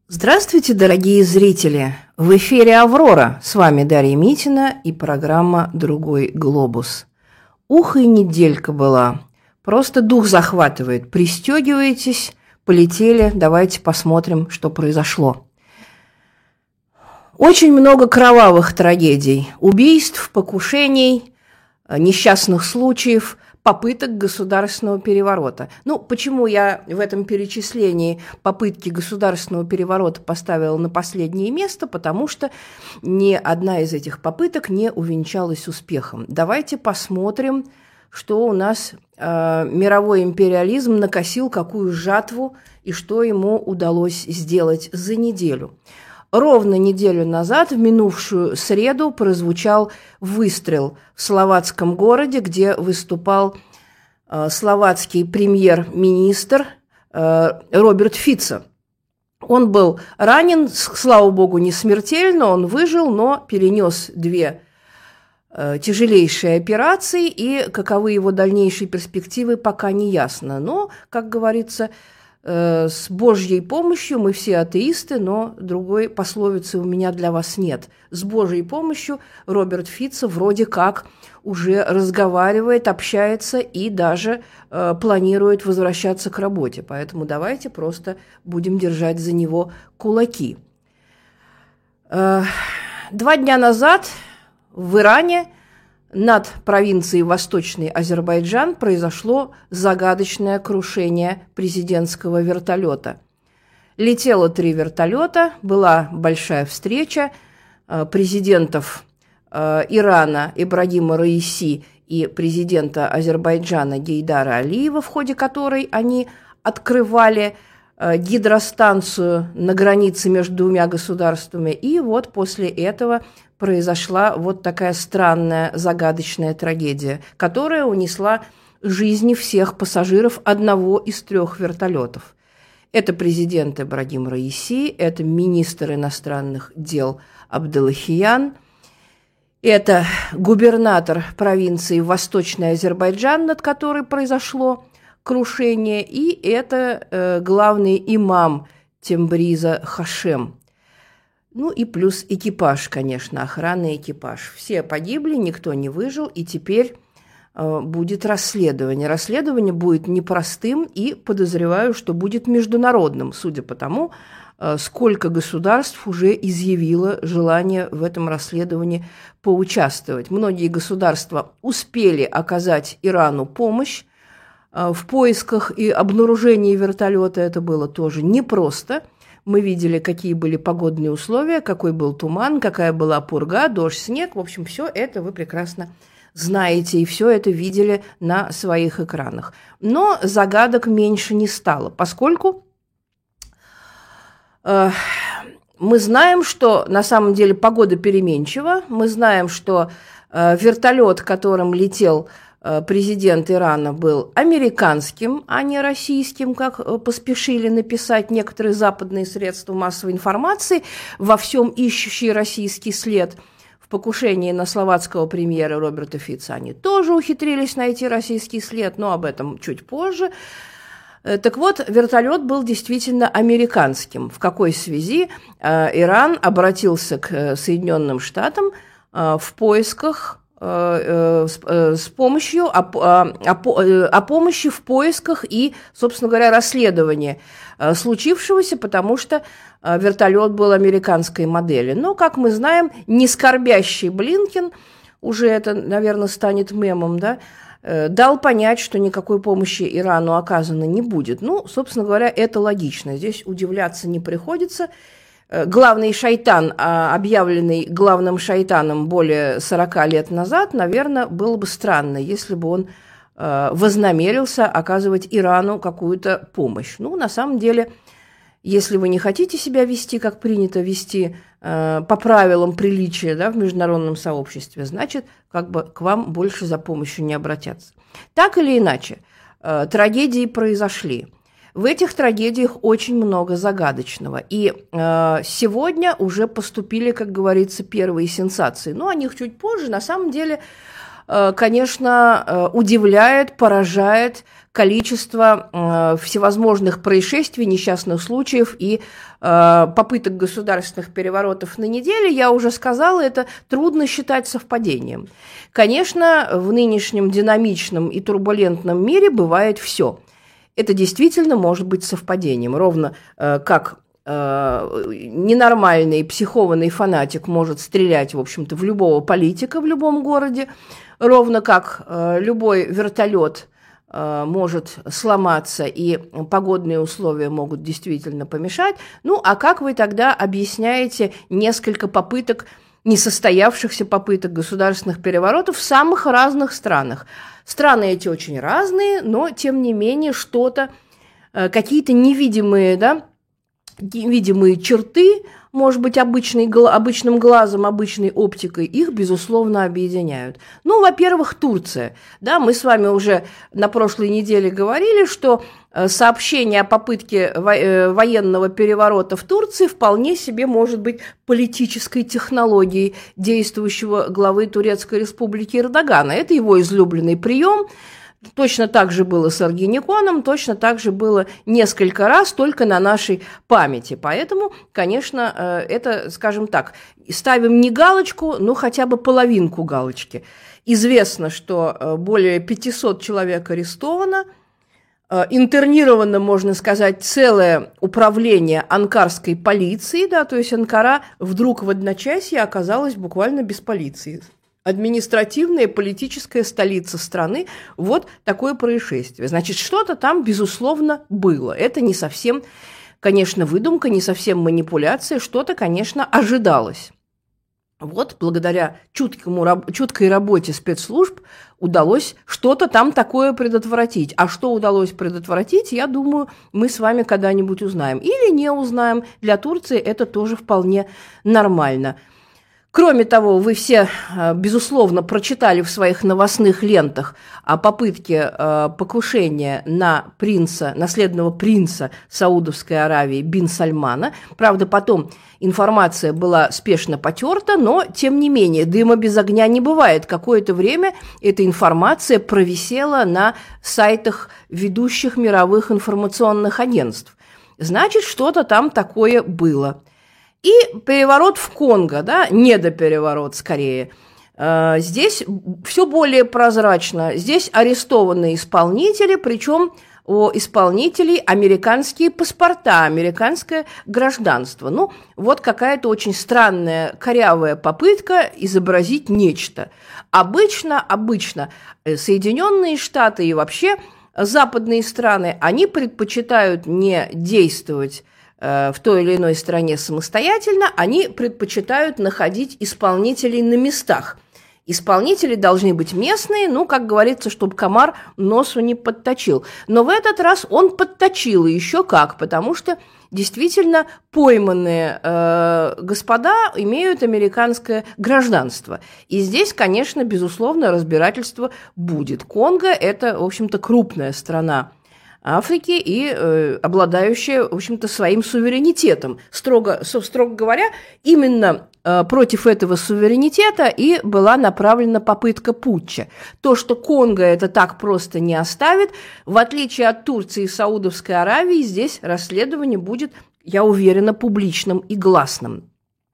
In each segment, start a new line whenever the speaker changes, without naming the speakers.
Здравствуйте, дорогие зрители! В эфире «Аврора». С вами Дарья Митина и программа «Другой глобус». Ух, и неделька была. Просто дух захватывает. Пристегивайтесь, полетели. Давайте посмотрим, что произошло. Очень много кровавых трагедий. Убийств, покушений, несчастных случаев, попыток государственного переворота. Почему я в этом перечислении попытки государственного переворота поставила на последнее место? Потому что ни одна из этих попыток не увенчалась успехом. Давайте посмотрим, что у нас мировой империализм накосил, какую жатву и что ему удалось сделать за неделю. Ровно неделю назад, в минувшую среду, прозвучал выстрел в словацком городе, где выступал словацкий премьер-министр Роберт Фицо. Он был ранен, слава богу, не смертельно, он выжил, но перенес две тяжелейшие операции, и каковы его дальнейшие перспективы, пока не ясно. Но, как говорится, с Божьей помощью мы все атеисты, но другой пословицы у меня для вас нет. С Божьей помощью Роберт Фицо вроде как уже разговаривает, общается и даже планирует возвращаться к работе. Поэтому давайте просто будем держать за него кулаки. 2 дня назад в Иране над провинцией Восточный Азербайджан произошло загадочное крушение президентского вертолета. Летело 3 вертолета, была большая встреча президентов Ирана Ибрагима Раиси и президента Азербайджана Гейдара Алиева, в ходе которой они открывали гидростанцию на границе между двумя государствами. И вот после этого произошла вот такая странная, загадочная трагедия, которая унесла жизни всех пассажиров одного из 3 вертолетов. Это президент Ибрагим Раиси, это министр иностранных дел Абделлахиян, это губернатор провинции Восточный Азербайджан, над которой произошло крушение, и это главный имам Тембриза Хашем. И плюс экипаж, конечно, охранный экипаж. Все погибли, никто не выжил, и теперь будет расследование. Расследование будет непростым и, подозреваю, что будет международным, судя по тому, сколько государств уже изъявило желание в этом расследовании поучаствовать. Многие государства успели оказать Ирану помощь в поисках и обнаружении вертолета. Это было тоже непросто. Мы видели, какие были погодные условия, какой был туман, какая была пурга, дождь, снег. В общем, все это вы прекрасно знаете и все это видели на своих экранах. Но загадок меньше не стало, поскольку мы знаем, что на самом деле погода переменчива. Мы знаем, что вертолет, которым летел президент Ирана, был американским, а не российским, как поспешили написать некоторые западные средства массовой информации, во всем ищущие российский след. В покушении на словацкого премьера Роберта Фицо они тоже ухитрились найти российский след, но об этом чуть позже. Так вот, вертолет был действительно американским. В какой связи Иран обратился к Соединенным Штатам в поисках с помощью о помощи в поисках и, собственно говоря, расследовании случившегося, потому что вертолет был американской модели. Но, как мы знаем, нескорбящий Блинкен, уже это, наверное, станет мемом, да, дал понять, что никакой помощи Ирану оказано не будет. Собственно говоря, это логично. Здесь удивляться не приходится. Главный шайтан, объявленный главным шайтаном более 40 лет назад, наверное, было бы странно, если бы он вознамерился оказывать Ирану какую-то помощь. На самом деле, если вы не хотите себя вести, как принято вести по правилам приличия, да, в международном сообществе, значит, к вам больше за помощью не обратятся. Так или иначе, трагедии произошли. В этих трагедиях очень много загадочного. И сегодня уже поступили, как говорится, первые сенсации. О них чуть позже. На самом деле, конечно, удивляет, поражает, количество всевозможных происшествий, несчастных случаев и попыток государственных переворотов на неделе, я уже сказала, это трудно считать совпадением. Конечно, в нынешнем динамичном и турбулентном мире бывает все. Это действительно может быть совпадением, ровно как ненормальный психованный фанатик может стрелять, в общем-то, в любого политика в любом городе, ровно как любой вертолет может сломаться, и погодные условия могут действительно помешать. Ну, а как вы тогда объясняете несколько попыток, несостоявшихся попыток государственных переворотов в самых разных странах? Страны эти очень разные, но, тем не менее, что-то, какие-то невидимые, да, невидимые черты, может быть, обычным глазом, обычной оптикой, их, безусловно, объединяют. Ну, во-первых, Турция. Да, мы с вами уже на прошлой неделе говорили, что сообщение о попытке военного переворота в Турции вполне себе может быть политической технологией действующего главы Турецкой республики Эрдогана. Это его излюбленный прием. Точно так же было с Оргениконом, точно так же было несколько раз, только на нашей памяти. Поэтому, конечно, это, скажем так, ставим не галочку, но хотя бы половинку галочки. Известно, что более 500 человек арестовано, интернировано, можно сказать, целое управление анкарской полиции, да, то есть Анкара вдруг в одночасье оказалась буквально без полиции. Административная и политическая столица страны, вот такое происшествие. Значит, что-то там, безусловно, было. Это не совсем, конечно, выдумка, не совсем манипуляция, что-то, конечно, ожидалось. Вот благодаря чуткой работе спецслужб удалось что-то там такое предотвратить. А что удалось предотвратить, я думаю, мы с вами когда-нибудь узнаем. Или не узнаем. Для Турции это тоже вполне нормально. Кроме того, вы все, безусловно, прочитали в своих новостных лентах о попытке покушения на наследного принца Саудовской Аравии бин Сальмана. Правда, потом информация была спешно потерта, но, тем не менее, дыма без огня не бывает. Какое-то время эта информация провисела на сайтах ведущих мировых информационных агентств. Значит, что-то там такое было. И переворот в Конго, да, недопереворот скорее. Здесь все более прозрачно. Здесь арестованы исполнители, причем у исполнителей американские паспорта, американское гражданство. Ну, вот какая-то очень странная, корявая попытка изобразить нечто. Обычно Соединенные Штаты и вообще западные страны, они предпочитают не действовать в той или иной стране самостоятельно, они предпочитают находить исполнителей на местах. Исполнители должны быть местные, ну, как говорится, чтобы комар носу не подточил. Но в этот раз он подточил, и еще как, потому что действительно пойманные господа имеют американское гражданство. И здесь, конечно, безусловно, разбирательство будет. Конго – это, в общем-то, крупная страна Африки и обладающая, в общем-то, своим суверенитетом. Строго говоря, именно против этого суверенитета и была направлена попытка путча. То, что Конго это так просто не оставит, в отличие от Турции и Саудовской Аравии, здесь расследование будет, я уверена, публичным и гласным.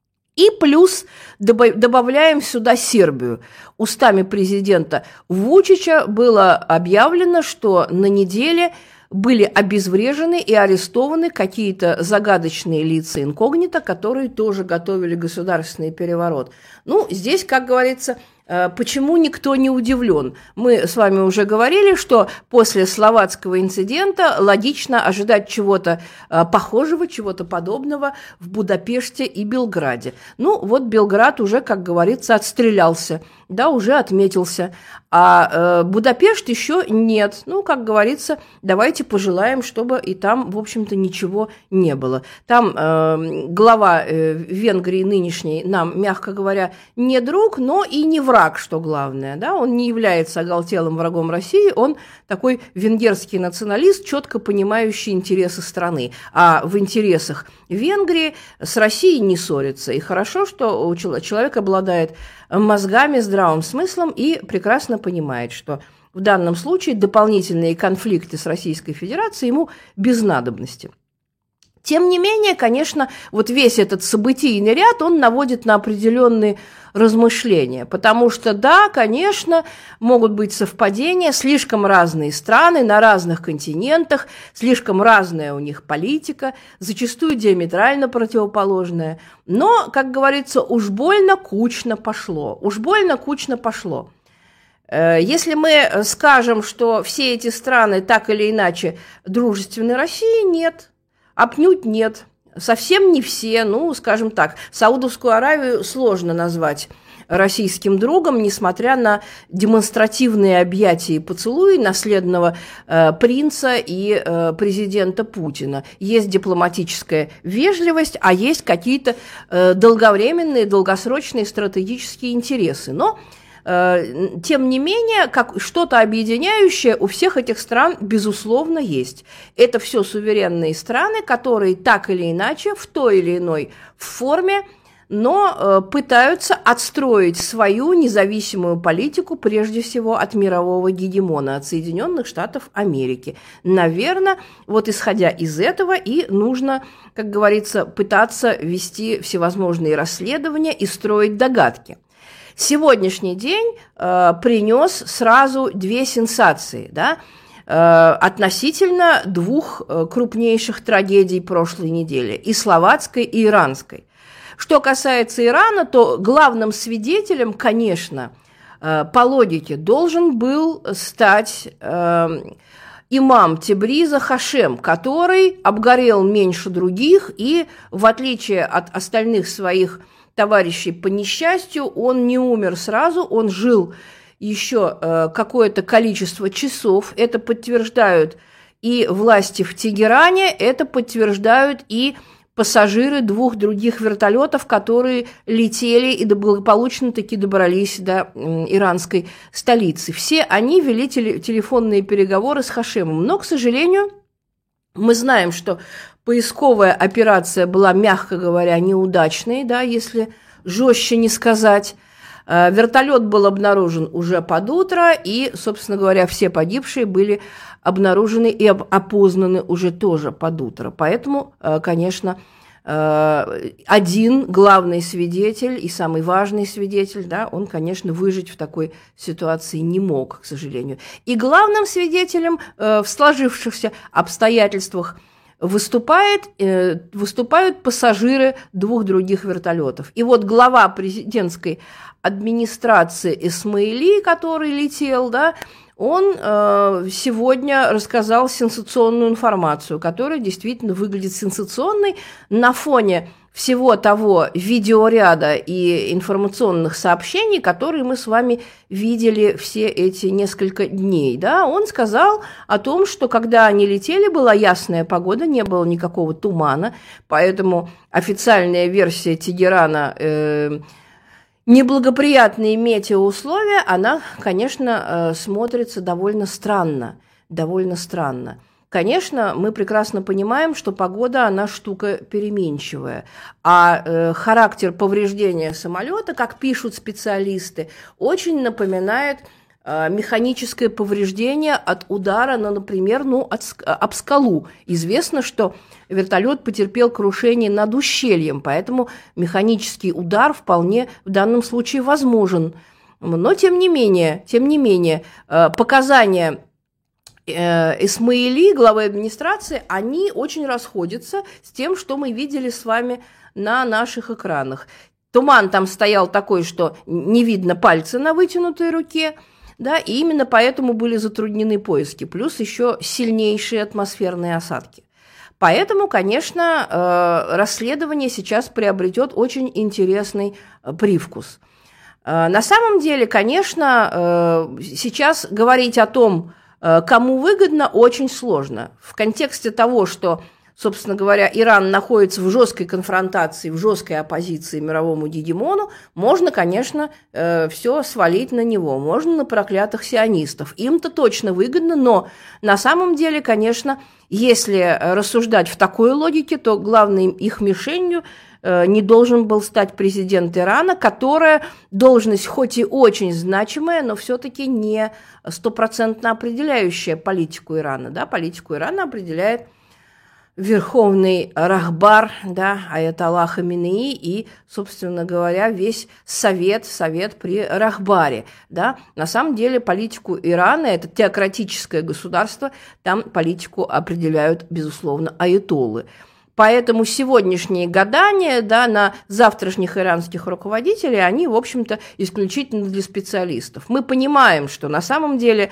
И плюс добавляем сюда Сербию. Устами президента Вучича было объявлено, что на неделе были обезврежены и арестованы какие-то загадочные лица инкогнито, которые тоже готовили государственный переворот. Ну, здесь, как говорится, почему никто не удивлен? Мы с вами уже говорили, что после словацкого инцидента логично ожидать чего-то похожего, чего-то подобного в Будапеште и Белграде. Ну, вот Белград уже, как говорится, отстрелялся, да, уже отметился. А Будапешт еще нет. Ну, как говорится, давайте пожелаем, чтобы и там, в общем-то, ничего не было. Там глава Венгрии нынешний нам, мягко говоря, не друг, но и не враг, что главное. Да? Он не является оголтелым врагом России, он такой венгерский националист, четко понимающий интересы страны. А в интересах Венгрии с Россией не ссорится. И хорошо, что человек обладает мозгами, здравым смыслом и прекрасно понимает, что в данном случае дополнительные конфликты с Российской Федерацией ему без надобности. Тем не менее, конечно, вот весь этот событийный ряд, он наводит на определенные размышления, потому что, да, конечно, могут быть совпадения, слишком разные страны на разных континентах, слишком разная у них политика, зачастую диаметрально противоположная, но, как говорится, уж больно кучно пошло, уж больно кучно пошло. Если мы скажем, что все эти страны так или иначе дружественны России, нет. Отнюдь нет. Совсем не все. Ну, скажем так, Саудовскую Аравию сложно назвать российским другом, несмотря на демонстративные объятия и поцелуи наследного принца и президента Путина. Есть дипломатическая вежливость, а есть какие-то долговременные, долгосрочные стратегические интересы. Но тем не менее, как что-то объединяющее у всех этих стран, безусловно, есть. Это все суверенные страны, которые так или иначе, в той или иной форме, но пытаются отстроить свою независимую политику, прежде всего, от мирового гегемона, от Соединенных Штатов Америки. Наверное, вот исходя из этого и нужно, как говорится, пытаться вести всевозможные расследования и строить догадки. Сегодняшний день принес сразу две сенсации, да, относительно двух крупнейших трагедий прошлой недели, и словацкой, и иранской. Что касается Ирана, то главным свидетелем, конечно, по логике, должен был стать имам Тебриза Хашем, который обгорел меньше других и, в отличие от остальных своих товарищей по несчастью, он не умер сразу, он жил еще какое-то количество часов. Это подтверждают и власти в Тегеране, это подтверждают и пассажиры двух других вертолетов, которые летели и благополучно таки добрались до иранской столицы. Все они вели телефонные переговоры с Хашемом. Но, к сожалению, мы знаем, что поисковая операция была, мягко говоря, неудачной, да, если жестче не сказать. Вертолет был обнаружен уже под утро, и, собственно говоря, все погибшие были обнаружены и опознаны уже тоже под утро. Поэтому, конечно, один главный свидетель и самый важный свидетель, да, он, конечно, выжить в такой ситуации не мог, к сожалению. И главным свидетелем в сложившихся обстоятельствах выступают пассажиры двух других вертолетов. И вот глава президентской администрации Исмаили, который летел, да, он сегодня рассказал сенсационную информацию, которая действительно выглядит сенсационной на фоне всего того видеоряда и информационных сообщений, которые мы с вами видели все эти несколько дней. Да? Он сказал о том, что когда они летели, была ясная погода, не было никакого тумана, поэтому официальная версия Тегерана неблагоприятные метеоусловия, она, конечно, смотрится довольно странно, довольно странно. Конечно, мы прекрасно понимаем, что погода, она штука переменчивая, а характер повреждения самолета, как пишут специалисты, очень напоминает механическое повреждение от удара, например, об скалу. Известно, что вертолет потерпел крушение над ущельем, поэтому механический удар вполне в данном случае возможен. Но, тем не менее, показания Исмаили, главы администрации, они очень расходятся с тем, что мы видели с вами на наших экранах. Туман там стоял такой, что не видно пальца на вытянутой руке, да, и именно поэтому были затруднены поиски, плюс еще сильнейшие атмосферные осадки. Поэтому, конечно, расследование сейчас приобретет очень интересный привкус. На самом деле, конечно, сейчас говорить о том, кому выгодно, очень сложно. В контексте того, что собственно говоря, Иран находится в жесткой конфронтации, в жесткой оппозиции мировому гегемону, можно, конечно, все свалить на него, можно на проклятых сионистов. Им-то точно выгодно, но на самом деле, конечно, если рассуждать в такой логике, то главной их мишенью не должен был стать президент Ирана, которая должность хоть и очень значимая, но все-таки не стопроцентно определяющая политику Ирана. Да? Политику Ирана определяет верховный рахбар, да, аятолла Хаминеи и, собственно говоря, весь совет при рахбаре. Да. На самом деле политику Ирана, это теократическое государство, там политику определяют, безусловно, аятоллы. Поэтому сегодняшние гадания, да, на завтрашних иранских руководителей, они, в общем-то, исключительно для специалистов. Мы понимаем, что на самом деле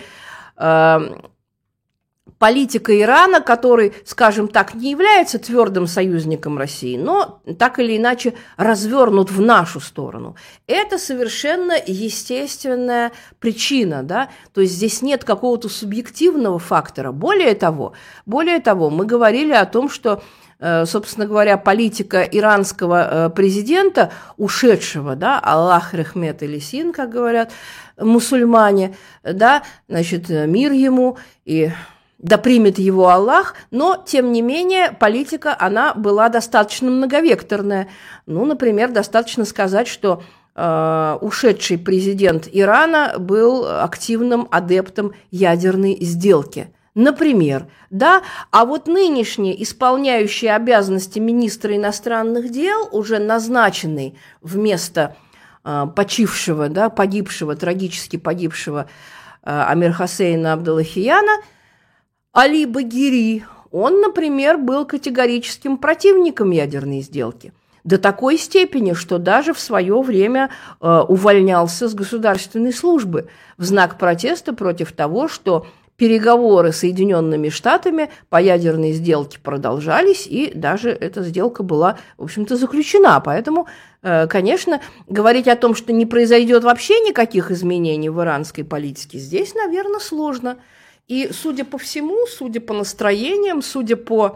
политика Ирана, который, скажем так, не является твердым союзником России, но так или иначе развернут в нашу сторону. Это совершенно естественная причина, да? То есть здесь нет какого-то субъективного фактора. Более того, мы говорили о том, что, собственно говоря, политика иранского президента, ушедшего, да, Аллах рахмет или син, как говорят мусульмане, да, значит, мир ему и да примет его Аллах, но, тем не менее, политика, она была достаточно многовекторная. Ну, например, достаточно сказать, что ушедший президент Ирана был активным адептом ядерной сделки. Например, да, а вот нынешний исполняющий обязанности министра иностранных дел, уже назначенный вместо почившего, да, погибшего, трагически погибшего Амир Хосейна Абдаллахияна, Али Багири, он, например, был категорическим противником ядерной сделки. До такой степени, что даже в свое время увольнялся с государственной службы в знак протеста против того, что переговоры с Соединенными Штатами по ядерной сделке продолжались, и даже эта сделка была, в общем-то, заключена. Поэтому, конечно, говорить о том, что не произойдет вообще никаких изменений в иранской политике, здесь, наверное, сложно. И, судя по всему, судя по настроениям, судя по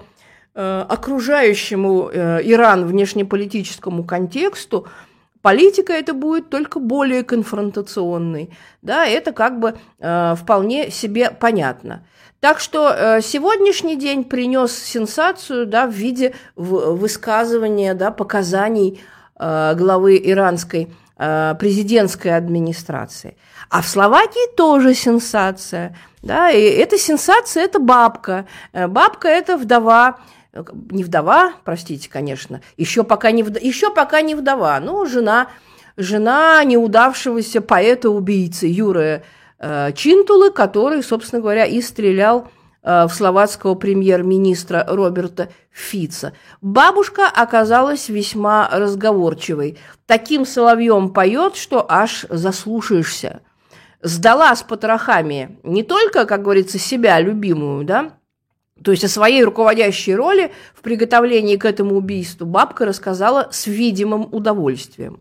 окружающему Иран внешнеполитическому контексту, политика эта будет только более конфронтационной. Да, это как бы вполне себе понятно. Так что сегодняшний день принес сенсацию, да, в виде высказывания, да, показаний главы иранской президентской администрации. А в Словакии тоже сенсация. Да, и эта сенсация – это бабка. Бабка – это вдова, не вдова, простите, конечно, еще пока не вдова, но жена неудавшегося поэта-убийцы Юрия Чинтулы, который, собственно говоря, и стрелял в словацкого премьер-министра Роберта Фица. Бабушка оказалась весьма разговорчивой. Таким соловьем поет, что аж заслушаешься. Сдала с потрохами не только, как говорится, себя любимую, да, то есть о своей руководящей роли в приготовлении к этому убийству бабка рассказала с видимым удовольствием.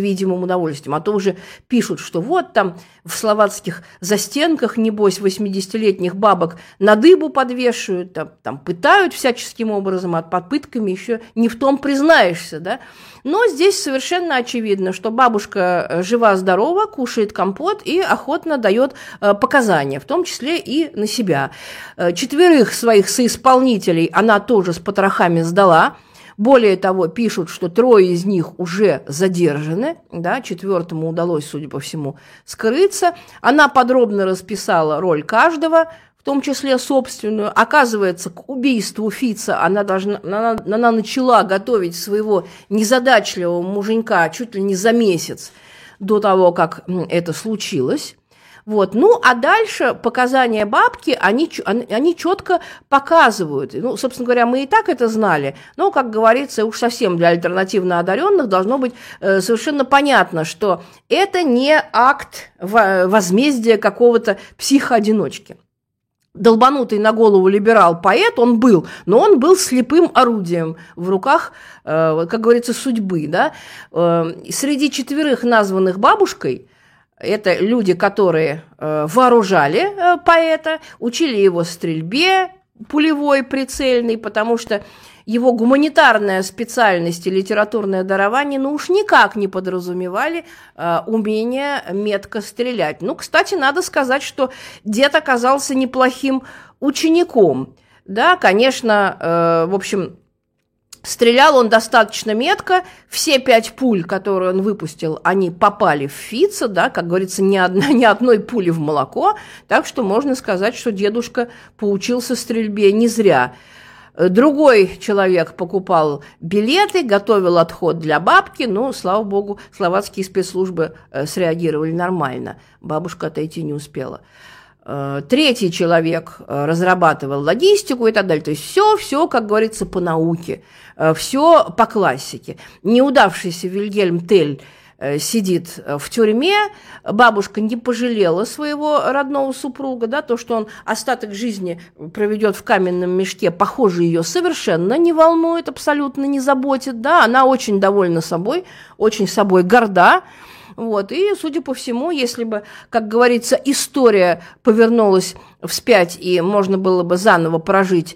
А то уже пишут, что вот там в словацких застенках, небось, 80-летних бабок на дыбу подвешивают, там пытают всяческим образом, а под пытками еще не в том признаешься, да. Но здесь совершенно очевидно, что бабушка жива-здорова, кушает компот и охотно дает показания, в том числе и на себя. 4 своих соисполнителей она тоже с потрохами сдала. Более того, пишут, что 3 из них уже задержаны, да, 4-му удалось, судя по всему, скрыться. Она подробно расписала роль каждого, в том числе собственную. Оказывается, к убийству Фица она начала готовить своего незадачливого муженька чуть ли не за месяц до того, как это случилось. Вот. Ну, а дальше показания бабки, они четко показывают. Ну, собственно говоря, мы и так это знали, но, как говорится, уж совсем для альтернативно одаренных должно быть совершенно понятно, что это не акт возмездия какого-то психоодиночки. Долбанутый на голову либерал-поэт он был, но он был слепым орудием в руках, как говорится, судьбы. Да? Среди 4 названных бабушкой это люди, которые вооружали поэта, учили его стрельбе, пулевой, прицельный, потому что его гуманитарная специальность и литературное дарование, ну уж никак не подразумевали умение метко стрелять. Ну, кстати, надо сказать, что дед оказался неплохим учеником. Да, конечно, в общем, стрелял он достаточно метко. Все 5 пуль, которые он выпустил, они попали в Фица, да, как говорится, ни одной пули в молоко. Так что можно сказать, что дедушка поучился стрельбе не зря. Другой человек покупал билеты, готовил отход для бабки, но, слава богу, словацкие спецслужбы среагировали нормально. Бабушка отойти не успела. Третий человек разрабатывал логистику и так далее. То есть все, как говорится, по науке, все по классике. Неудавшийся Вильгельм Тель сидит в тюрьме, бабушка не пожалела своего родного супруга, да, то, что он остаток жизни проведет в каменном мешке, похоже, ее совершенно не волнует, абсолютно не заботит, да, она очень довольна собой, очень собой горда. Вот. И, судя по всему, если бы, как говорится, история повернулась вспять, и можно было бы заново прожить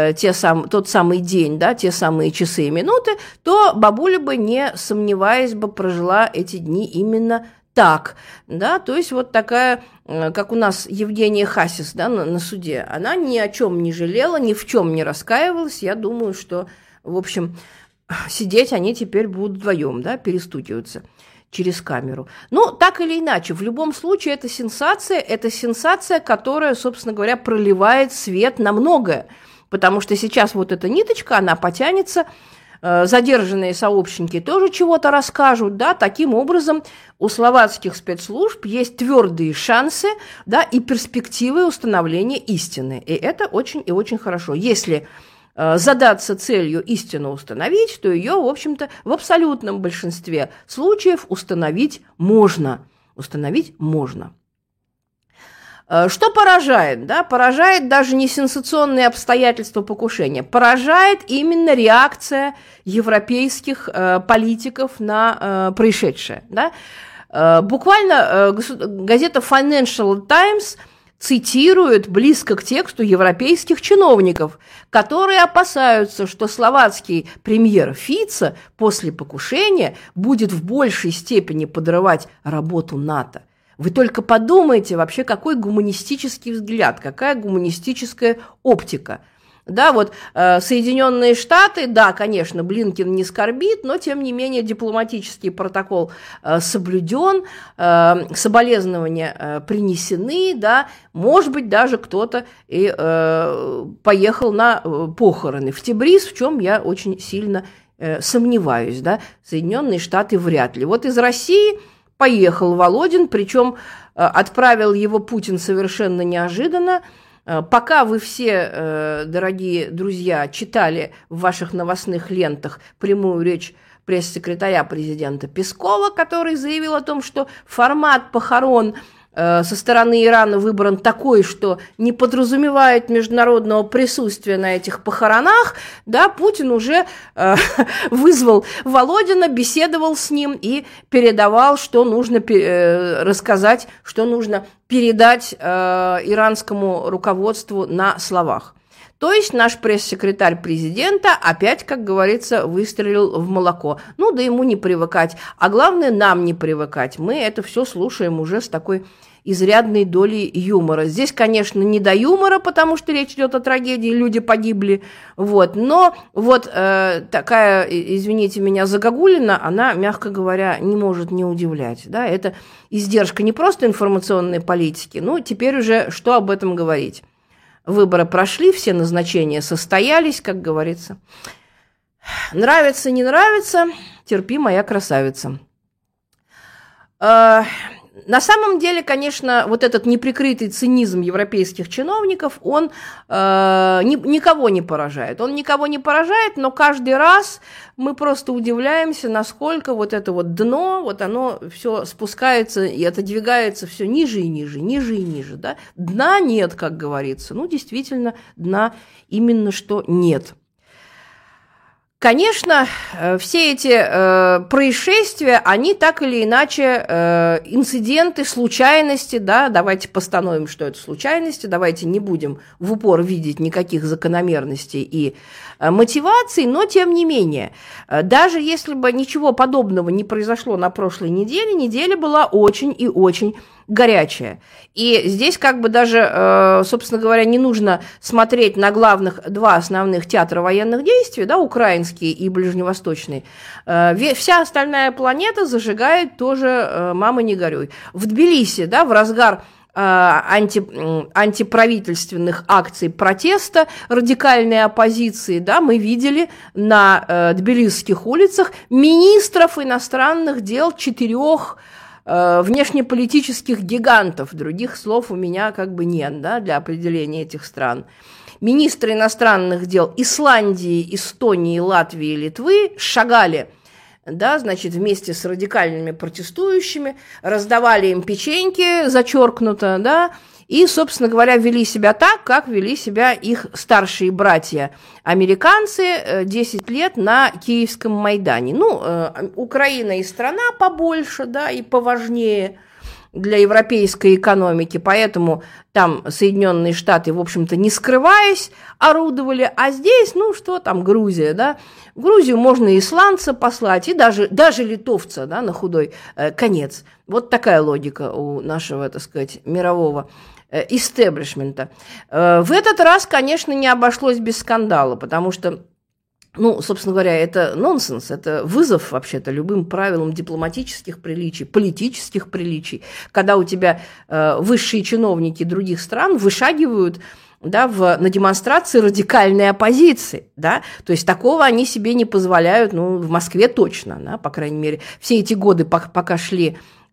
тот самый день, да, те самые часы и минуты, то бабуля бы, не сомневаясь бы, прожила эти дни именно так. Да? То есть вот такая, как у нас Евгения Хасис, да, на суде, она ни о чем не жалела, ни в чем не раскаивалась. Я думаю, что, в общем, сидеть они теперь будут вдвоем, да, перестукиваться через камеру. Ну, так или иначе, в любом случае, это сенсация, которая, собственно говоря, проливает свет на многое, потому что сейчас вот эта ниточка, она потянется, задержанные сообщники тоже чего-то расскажут, да, таким образом у словацких спецслужб есть твердые шансы, да, и перспективы установления истины, и это очень и очень хорошо. Если задаться целью истину установить, то ее, в общем-то, в абсолютном большинстве случаев установить можно. Установить можно. Что поражает? Да? Поражает даже не сенсационные обстоятельства покушения. Поражает именно реакция европейских политиков на происшедшее. Да? Буквально газета Financial Times цитирует близко к тексту европейских чиновников, которые опасаются, что словацкий премьер Фица после покушения будет в большей степени подрывать работу НАТО. Вы только подумайте вообще, какой гуманистический взгляд, какая гуманистическая оптика. Да, вот Соединенные Штаты, да, конечно, Блинкен не скорбит, но, тем не менее, дипломатический протокол соблюден, соболезнования принесены, да, может быть, даже кто-то и поехал на похороны в Тебриз, в чем я очень сильно сомневаюсь, да, Соединенные Штаты вряд ли. Вот из России поехал Володин, причем отправил его Путин совершенно неожиданно. Пока вы все, дорогие друзья, читали в ваших новостных лентах прямую речь пресс-секретаря президента Пескова, который заявил о том, что формат похорон со стороны Ирана выбран такой, что не подразумевает международного присутствия на этих похоронах, да, Путин уже вызвал Володина, беседовал с ним и передавал, что нужно рассказать, что нужно передать иранскому руководству на словах. То есть наш пресс-секретарь президента опять, как говорится, выстрелил в молоко. Ну, да ему не привыкать. А главное, нам не привыкать. Мы это все слушаем уже с такой изрядной долей юмора. Здесь, конечно, не до юмора, потому что речь идет о трагедии, люди погибли. Вот. Но вот такая, извините меня, загогулина, она, мягко говоря, не может не удивлять. Да? Это издержка не просто информационной политики, ну, теперь уже что об этом говорить? Выборы прошли, все назначения состоялись, как говорится. Нравится, не нравится, терпи, моя красавица. На самом деле, конечно, вот этот неприкрытый цинизм европейских чиновников, он никого не поражает. Он никого не поражает, но каждый раз мы просто удивляемся, насколько вот это вот дно, вот оно все спускается и отодвигается все ниже и ниже, ниже и ниже. Да? Дна нет, как говорится. Ну, действительно, дна именно что нет. Конечно, все эти происшествия, они так или иначе инциденты, случайности, да, давайте постановим, что это случайности, давайте не будем в упор видеть никаких закономерностей и мотиваций, но тем не менее, даже если бы ничего подобного не произошло на прошлой неделе, неделя была очень и очень горячая. И здесь как бы даже, собственно говоря, не нужно смотреть на главных два основных театра военных действий, да, украинский и ближневосточный. Вся остальная планета зажигает тоже «мама, не горюй». В Тбилиси, да, в разгар антиправительственных акций протеста, радикальной оппозиции, да, мы видели на тбилисских улицах министров иностранных дел 4 внешнеполитических гигантов. Других слов у меня как бы нет, да, для определения этих стран. Министры иностранных дел Исландии, Эстонии, Латвии и Литвы шагали, да, значит, вместе с радикальными протестующими, раздавали им печеньки, зачеркнуто, да, и, собственно говоря, вели себя так, как вели себя их старшие братья-американцы 10 лет на Киевском Майдане. Ну, Украина и страна побольше, да, и поважнее для европейской экономики, поэтому там Соединенные Штаты, в общем-то, не скрываясь, орудовали, а здесь, ну, что там, Грузия, да, в Грузию можно и исландца послать, и даже литовца, да, на худой конец. Вот такая логика у нашего, так сказать, мирового истеблишмента. В этот раз, конечно, не обошлось без скандала, потому что, ну, собственно говоря, это нонсенс, это вызов вообще-то любым правилам дипломатических приличий, политических приличий, когда у тебя высшие чиновники других стран вышагивают, да, на демонстрации радикальной оппозиции, да, то есть такого они себе не позволяют, ну, в Москве точно, да, по крайней мере, все эти годы, пока шли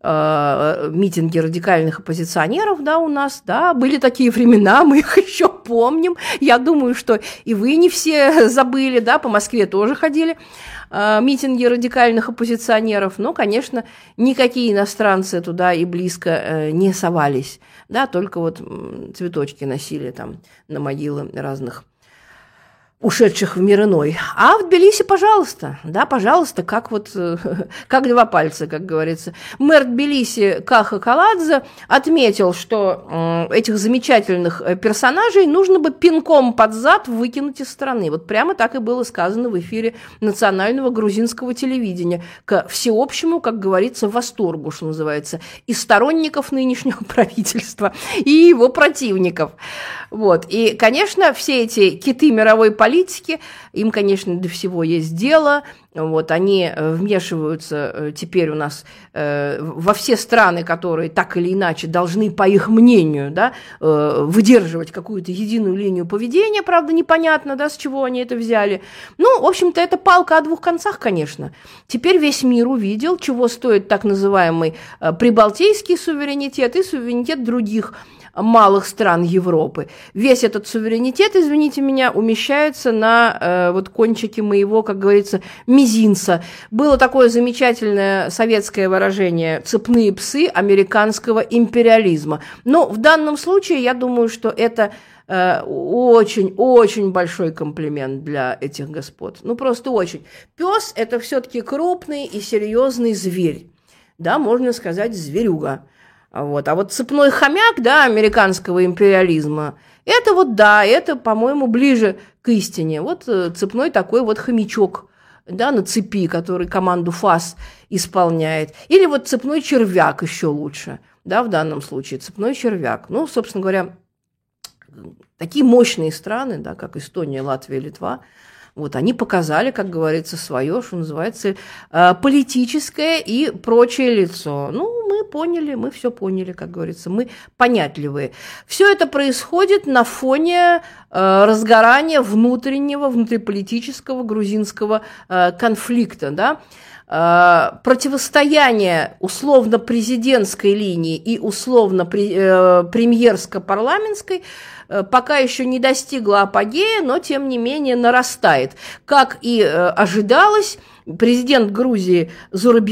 митинги радикальных оппозиционеров, да, у нас, да, были такие времена, мы их еще помним, я думаю, что и вы не все забыли, да, по Москве тоже ходили митинги радикальных оппозиционеров, но, конечно, никакие иностранцы туда и близко не совались, да, только вот цветочки носили там на могилы разных ушедших в мир иной. А в Тбилиси, пожалуйста, да, пожалуйста, как вот, как 2 пальца, как говорится. Мэр Тбилиси Каха Каладзе отметил, что этих замечательных персонажей нужно бы пинком под зад выкинуть из страны. Вот прямо так и было сказано в эфире национального грузинского телевидения, к всеобщему, как говорится, восторгу, что называется, и сторонников нынешнего правительства, и его противников. Вот. И, конечно, все эти киты мировой политики, им, конечно, до всего есть дело. Вот, они вмешиваются теперь у нас во все страны, которые так или иначе должны, по их мнению, да, выдерживать какую-то единую линию поведения. Правда, непонятно, да, с чего они это взяли. Ну, в общем-то, это палка о 2 концах, конечно. Теперь весь мир увидел, чего стоит так называемый прибалтийский суверенитет и суверенитет других малых стран Европы. Весь этот суверенитет, извините меня, умещается на вот кончике моего, как говорится, мизинца. Было такое замечательное советское выражение «цепные псы американского империализма». Но в данном случае я думаю, что это очень-очень большой комплимент для этих господ. Ну, просто очень. Пес – это все-таки крупный и серьезный зверь. Да, можно сказать, зверюга. Вот. А вот цепной хомяк, да, американского империализма, это вот, да, это, по-моему, ближе к истине. Вот цепной такой вот хомячок, да, на цепи, который команду ФАС исполняет. Или вот цепной червяк еще лучше, да, в данном случае, цепной червяк. Ну, собственно говоря, такие мощные страны, да, как Эстония, Латвия, Литва, вот, они показали, как говорится, свое, что называется, политическое и прочее лицо. Ну, мы поняли, мы все поняли, как говорится, мы понятливые. Все это происходит на фоне разгорания внутриполитического грузинского конфликта, да. Противостояние условно-президентской линии и условно-премьерско-парламентской пока еще не достигло апогея, но, тем не менее, нарастает. Как и ожидалось, президент Грузии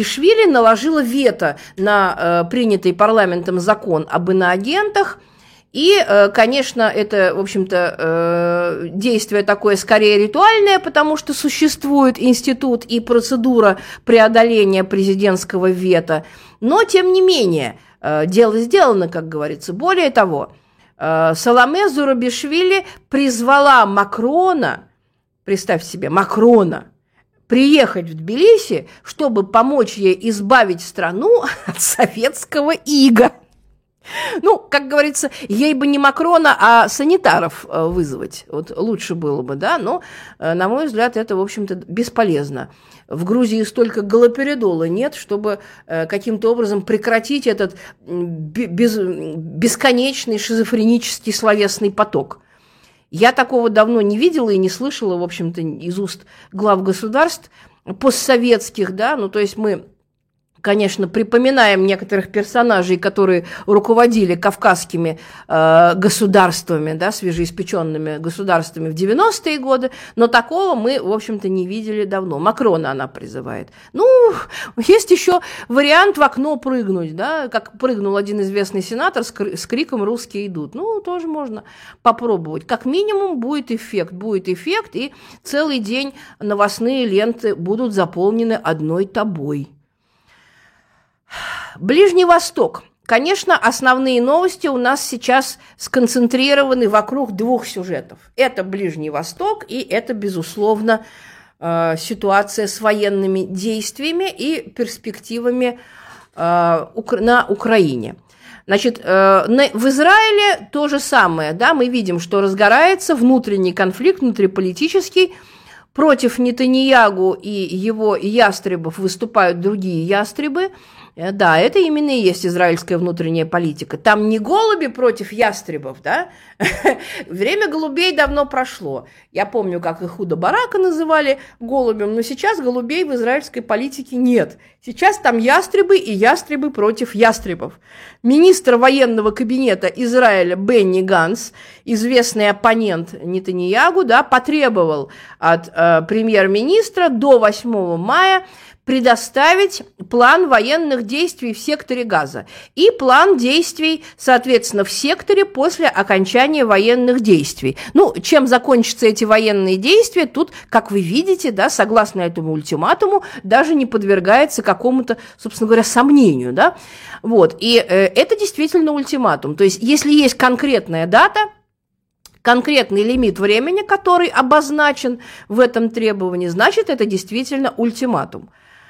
Зурабишвили наложила вето на принятый парламентом закон об иноагентах, И, конечно, это, в общем-то, действие такое скорее ритуальное, потому что существует институт и процедура преодоления президентского вето. Но, тем не менее, дело сделано, как говорится. Более того, Саломе Зурабишвили призвала Макрона, представьте себе, Макрона, приехать в Тбилиси, чтобы помочь ей избавить страну от советского ига. Ну, как говорится, ей бы не Макрона, а санитаров вызвать. Вот лучше было бы, да, но, на мой взгляд, это, в общем-то, бесполезно. В Грузии столько галоперидола нет, чтобы каким-то образом прекратить этот бесконечный шизофренический словесный поток. Я такого давно не видела и не слышала, в общем-то, из уст глав государств постсоветских, да, ну, то есть мы, конечно, припоминаем некоторых персонажей, которые руководили кавказскими государствами, да, свежеиспеченными государствами в 90-е годы, но такого мы, в общем-то, не видели давно. Макрона она призывает. Ну, есть еще вариант в окно прыгнуть, да, как прыгнул один известный сенатор с криком «Русские идут». Ну, тоже можно попробовать. Как минимум будет эффект, и целый день новостные ленты будут заполнены одной тобой. Ближний Восток. Конечно, основные новости у нас сейчас сконцентрированы вокруг двух сюжетов. Это Ближний Восток и это, безусловно, ситуация с военными действиями и перспективами на Украине. Значит, в Израиле то же самое. Да, мы видим, что разгорается внутренний конфликт, внутриполитический. Против Нетаньяху и его ястребов выступают другие ястребы. Да, это именно и есть израильская внутренняя политика. Там не голуби против ястребов, да? Время голубей давно прошло. Я помню, как Ихуда Барака называли голубем, но сейчас голубей в израильской политике нет. Сейчас там ястребы и ястребы против ястребов. Министр военного кабинета Израиля Бенни Ганц, известный оппонент Нетаньяху, да, потребовал от премьер-министра до 8 мая предоставить план военных действий в секторе Газа и план действий, соответственно, в секторе после окончания военных действий. Ну, чем закончатся эти военные действия, тут, как вы видите, да, согласно этому ультиматуму, даже не подвергается какому-то, собственно говоря, сомнению, да. Вот, и это действительно ультиматум. То есть, если есть конкретная дата, конкретный лимит времени, который обозначен в этом требовании, значит, это действительно ультиматум.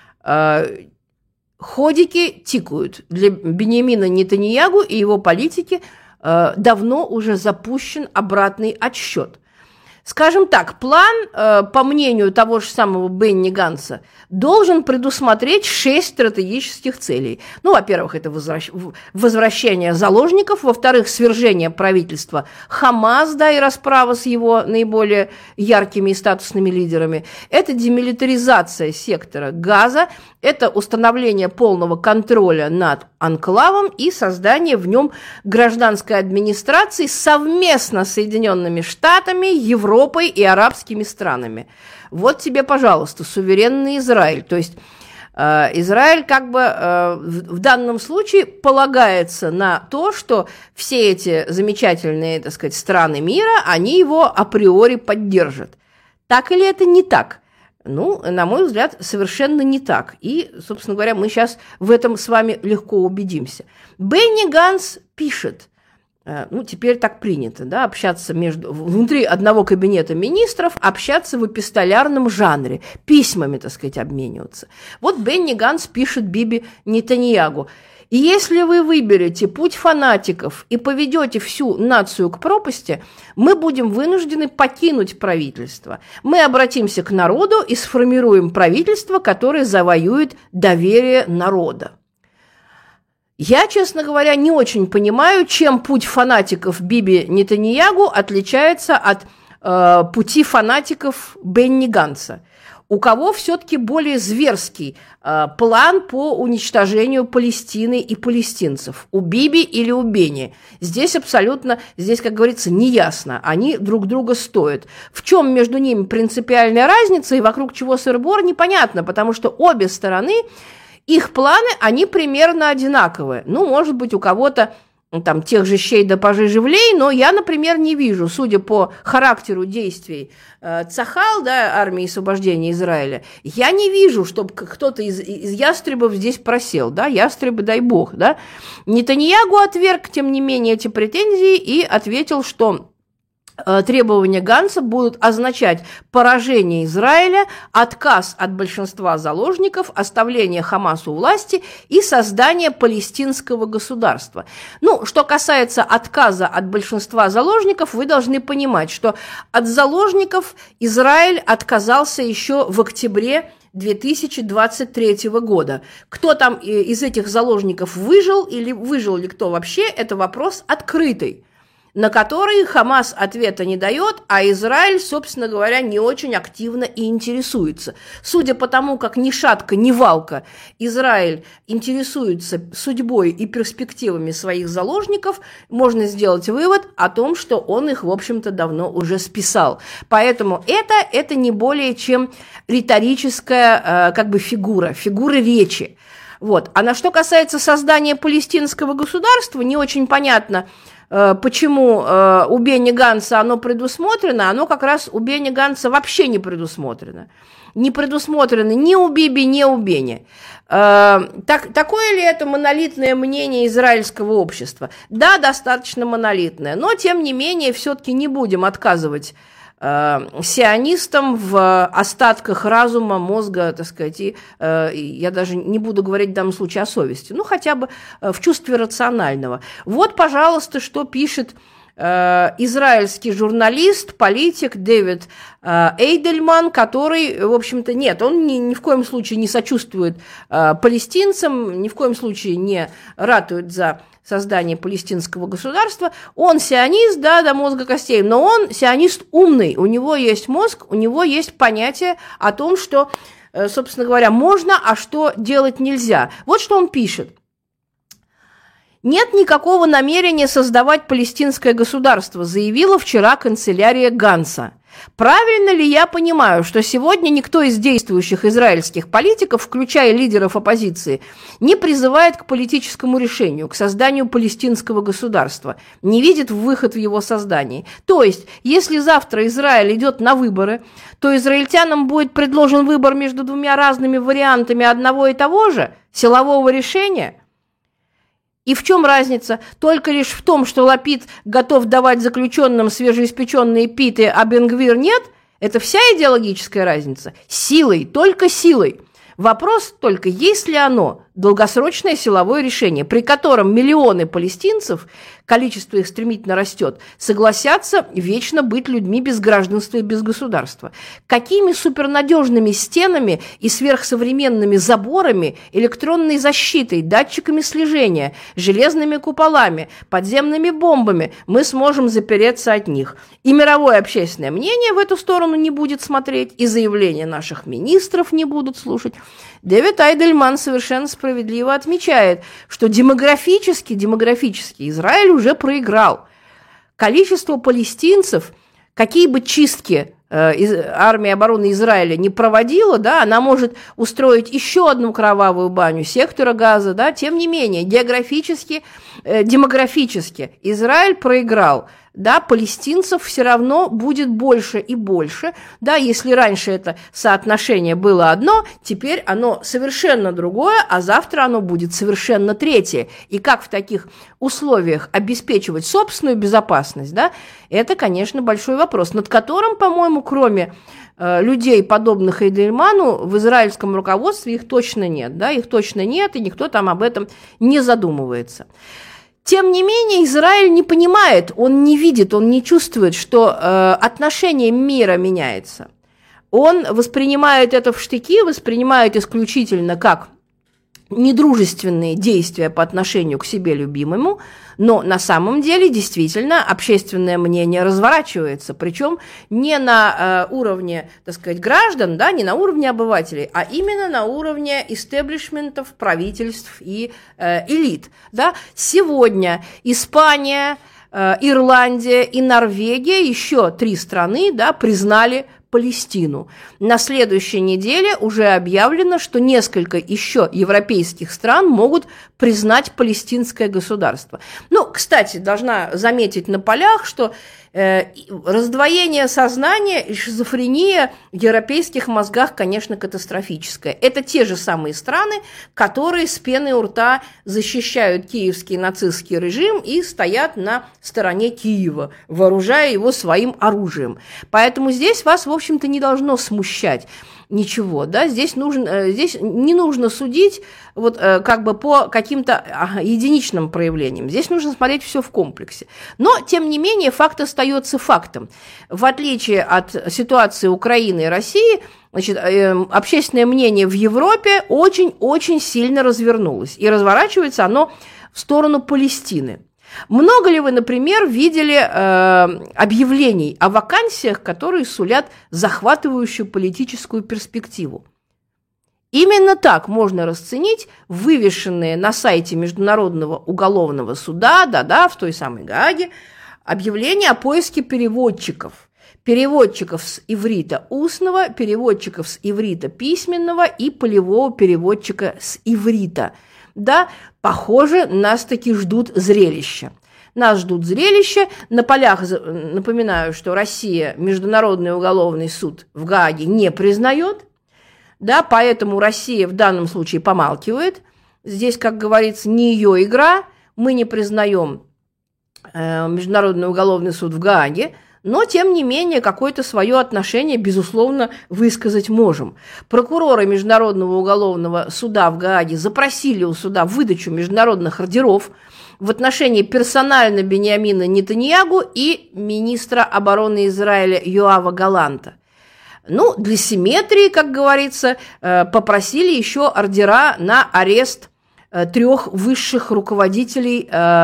Ходики тикают. Для Биньямина Нетаньяху и его политики давно уже запущен обратный отсчет. Скажем так, план, по мнению того же самого Бенни Ганса, должен предусмотреть 6 стратегических целей. Ну, во-первых, это возвращение заложников, во-вторых, свержение правительства Хамас, да, и расправа с его наиболее яркими и статусными лидерами. Это демилитаризация сектора Газа, это установление полного контроля над анклавом и создание в нем гражданской администрации совместно с Соединенными Штатами, Европой и арабскими странами. Вот тебе, пожалуйста, суверенный Израиль. То есть Израиль как бы в данном случае полагается на то, что все эти замечательные, так сказать, страны мира, они его априори поддержат. Так или это не так? Ну, на мой взгляд, совершенно не так. И, собственно говоря, мы сейчас в этом с вами легко убедимся. Бенни Ганс пишет, ну, теперь так принято, да, общаться внутри одного кабинета министров, общаться в эпистолярном жанре, письмами, так сказать, обмениваться. Вот Бенни Ганс пишет Биби Нетаньяху: и если вы выберете путь фанатиков и поведете всю нацию к пропасти, мы будем вынуждены покинуть правительство. Мы обратимся к народу и сформируем правительство, которое завоюет доверие народа. Я, честно говоря, не очень понимаю, чем путь фанатиков Биби Нетаньяху отличается от пути фанатиков Бенни Ганса. У кого все-таки более зверский план по уничтожению Палестины и палестинцев? У Биби или у Бенни? Здесь абсолютно, как говорится, неясно. Они друг друга стоят. В чем между ними принципиальная разница и вокруг чего сыр-бор, непонятно, потому что обе стороны, их планы, они примерно одинаковые. Ну, может быть, у кого-то там, тех же щей да пожижевлей, но я, например, не вижу, судя по характеру действий Цахал, да, армии освобождения Израиля, я не вижу, чтобы кто-то из ястребов здесь просел, да, ястребы, дай бог, да. Нетаньягу отверг, тем не менее, эти претензии и ответил, что требования Ганца будут означать поражение Израиля, отказ от большинства заложников, оставление Хамасу у власти и создание палестинского государства. Ну, что касается отказа от большинства заложников, вы должны понимать, что от заложников Израиль отказался еще в октябре 2023 года. Кто там из этих заложников выжил или выжил ли кто вообще, это вопрос открытый, на который Хамас ответа не дает, а Израиль, собственно говоря, не очень активно и интересуется. Судя по тому, как ни шатка, ни валка Израиль интересуется судьбой и перспективами своих заложников, можно сделать вывод о том, что он их, в общем-то, давно уже списал. Поэтому это не более чем риторическая фигура речи. Вот. А на что касается создания палестинского государства, не очень понятно, почему у Бенни Ганца оно предусмотрено, оно как раз у Бенни Ганца вообще не предусмотрено. Не предусмотрено ни у Биби, ни у Бенни. Такое ли это монолитное мнение израильского общества? Да, достаточно монолитное, но тем не менее все-таки не будем отказывать сионистам в остатках разума, мозга, так сказать, и я даже не буду говорить в данном случае о совести, ну, хотя бы в чувстве рационального. Вот, пожалуйста, что пишет израильский журналист, политик Дэвид Эйдельман, который, в общем-то, нет, он ни в коем случае не сочувствует палестинцам, ни в коем случае не ратует за создание палестинского государства. Он сионист, да, до мозга костей, но он сионист умный, у него есть мозг, у него есть понятие о том, что, собственно говоря, можно, а что делать нельзя. Вот что он пишет. «Нет никакого намерения создавать палестинское государство», заявила вчера канцелярия Ганца. «Правильно ли я понимаю, что сегодня никто из действующих израильских политиков, включая лидеров оппозиции, не призывает к политическому решению, к созданию палестинского государства, не видит выход в его создании? То есть, если завтра Израиль идет на выборы, то израильтянам будет предложен выбор между двумя разными вариантами одного и того же силового решения?» И в чем разница? Только лишь в том, что Лапид готов давать заключенным свежеиспеченные питы, а Бен-Гвир нет? Это вся идеологическая разница? Силой, только силой. Вопрос только, есть ли оно долгосрочное силовое решение, при котором миллионы палестинцев, количество их стремительно растет, согласятся вечно быть людьми без гражданства и без государства. Какими супернадежными стенами и сверхсовременными заборами, электронной защитой, датчиками слежения, железными куполами, подземными бомбами мы сможем запереться от них? И мировое общественное мнение в эту сторону не будет смотреть, и заявления наших министров не будут слушать. Дэвид Эйдельман совершенно справедливо отмечает, что демографически Израиль уже проиграл. Количество палестинцев, какие бы чистки армия обороны Израиля не проводила, да, она может устроить еще одну кровавую баню сектора Газа, да, тем не менее, демографически Израиль проиграл. Да, палестинцев все равно будет больше и больше. Да, если раньше это соотношение было одно, теперь оно совершенно другое, а завтра оно будет совершенно третье. И как в таких условиях обеспечивать собственную безопасность, да, это, конечно, большой вопрос, над которым, по-моему, кроме людей, подобных Эйдельману, в израильском руководстве их точно нет. Да, их точно нет, и никто там об этом не задумывается. Тем не менее, Израиль не понимает, он не видит, он не чувствует, что отношение мира меняется. Он воспринимает это в штыки, воспринимает исключительно как недружественные действия по отношению к себе любимому, но на самом деле действительно общественное мнение разворачивается, причем не на уровне, так сказать, граждан, да, не на уровне обывателей, а именно на уровне истеблишментов, правительств и элит. Да. Сегодня Испания, Ирландия и Норвегия, еще 3 страны, да, признали Палестину. На следующей неделе уже объявлено, что несколько еще европейских стран могут признать палестинское государство. Ну, кстати, должна заметить на полях, что раздвоение сознания и шизофрения в европейских мозгах, конечно, катастрофическая. Это те же самые страны, которые с пеной у рта защищают киевский нацистский режим и стоят на стороне Киева, вооружая его своим оружием. Поэтому здесь вас, в общем-то, не должно смущать ничего, да, здесь не нужно судить вот как бы по каким-то единичным проявлениям, здесь нужно смотреть все в комплексе. Но, тем не менее, факт остается фактом. В отличие от ситуации Украины и России, значит, общественное мнение в Европе очень-очень сильно развернулось, и разворачивается оно в сторону Палестины. Много ли вы, например, видели объявлений о вакансиях, которые сулят захватывающую политическую перспективу? Именно так можно расценить вывешенные на сайте Международного уголовного суда, да-да, в той самой Гааге, объявления о поиске переводчиков. Переводчиков с иврита устного, переводчиков с иврита письменного и полевого переводчика с иврита. Да, похоже, нас таки ждут зрелища. Нас ждут зрелища. На полях напоминаю, что Россия Международный уголовный суд в Гааге не признает. Да, поэтому Россия в данном случае помалкивает. Здесь, как говорится, не ее игра. Мы не признаем Международный уголовный суд в Гааге. Но, тем не менее, какое-то свое отношение, безусловно, высказать можем. Прокуроры Международного уголовного суда в Гааге запросили у суда выдачу международных ордеров в отношении персонально Биньямина Нетаньяху и министра обороны Израиля Йоава Галанта. Ну, для симметрии, как говорится, попросили еще ордера на арест 3 высших руководителей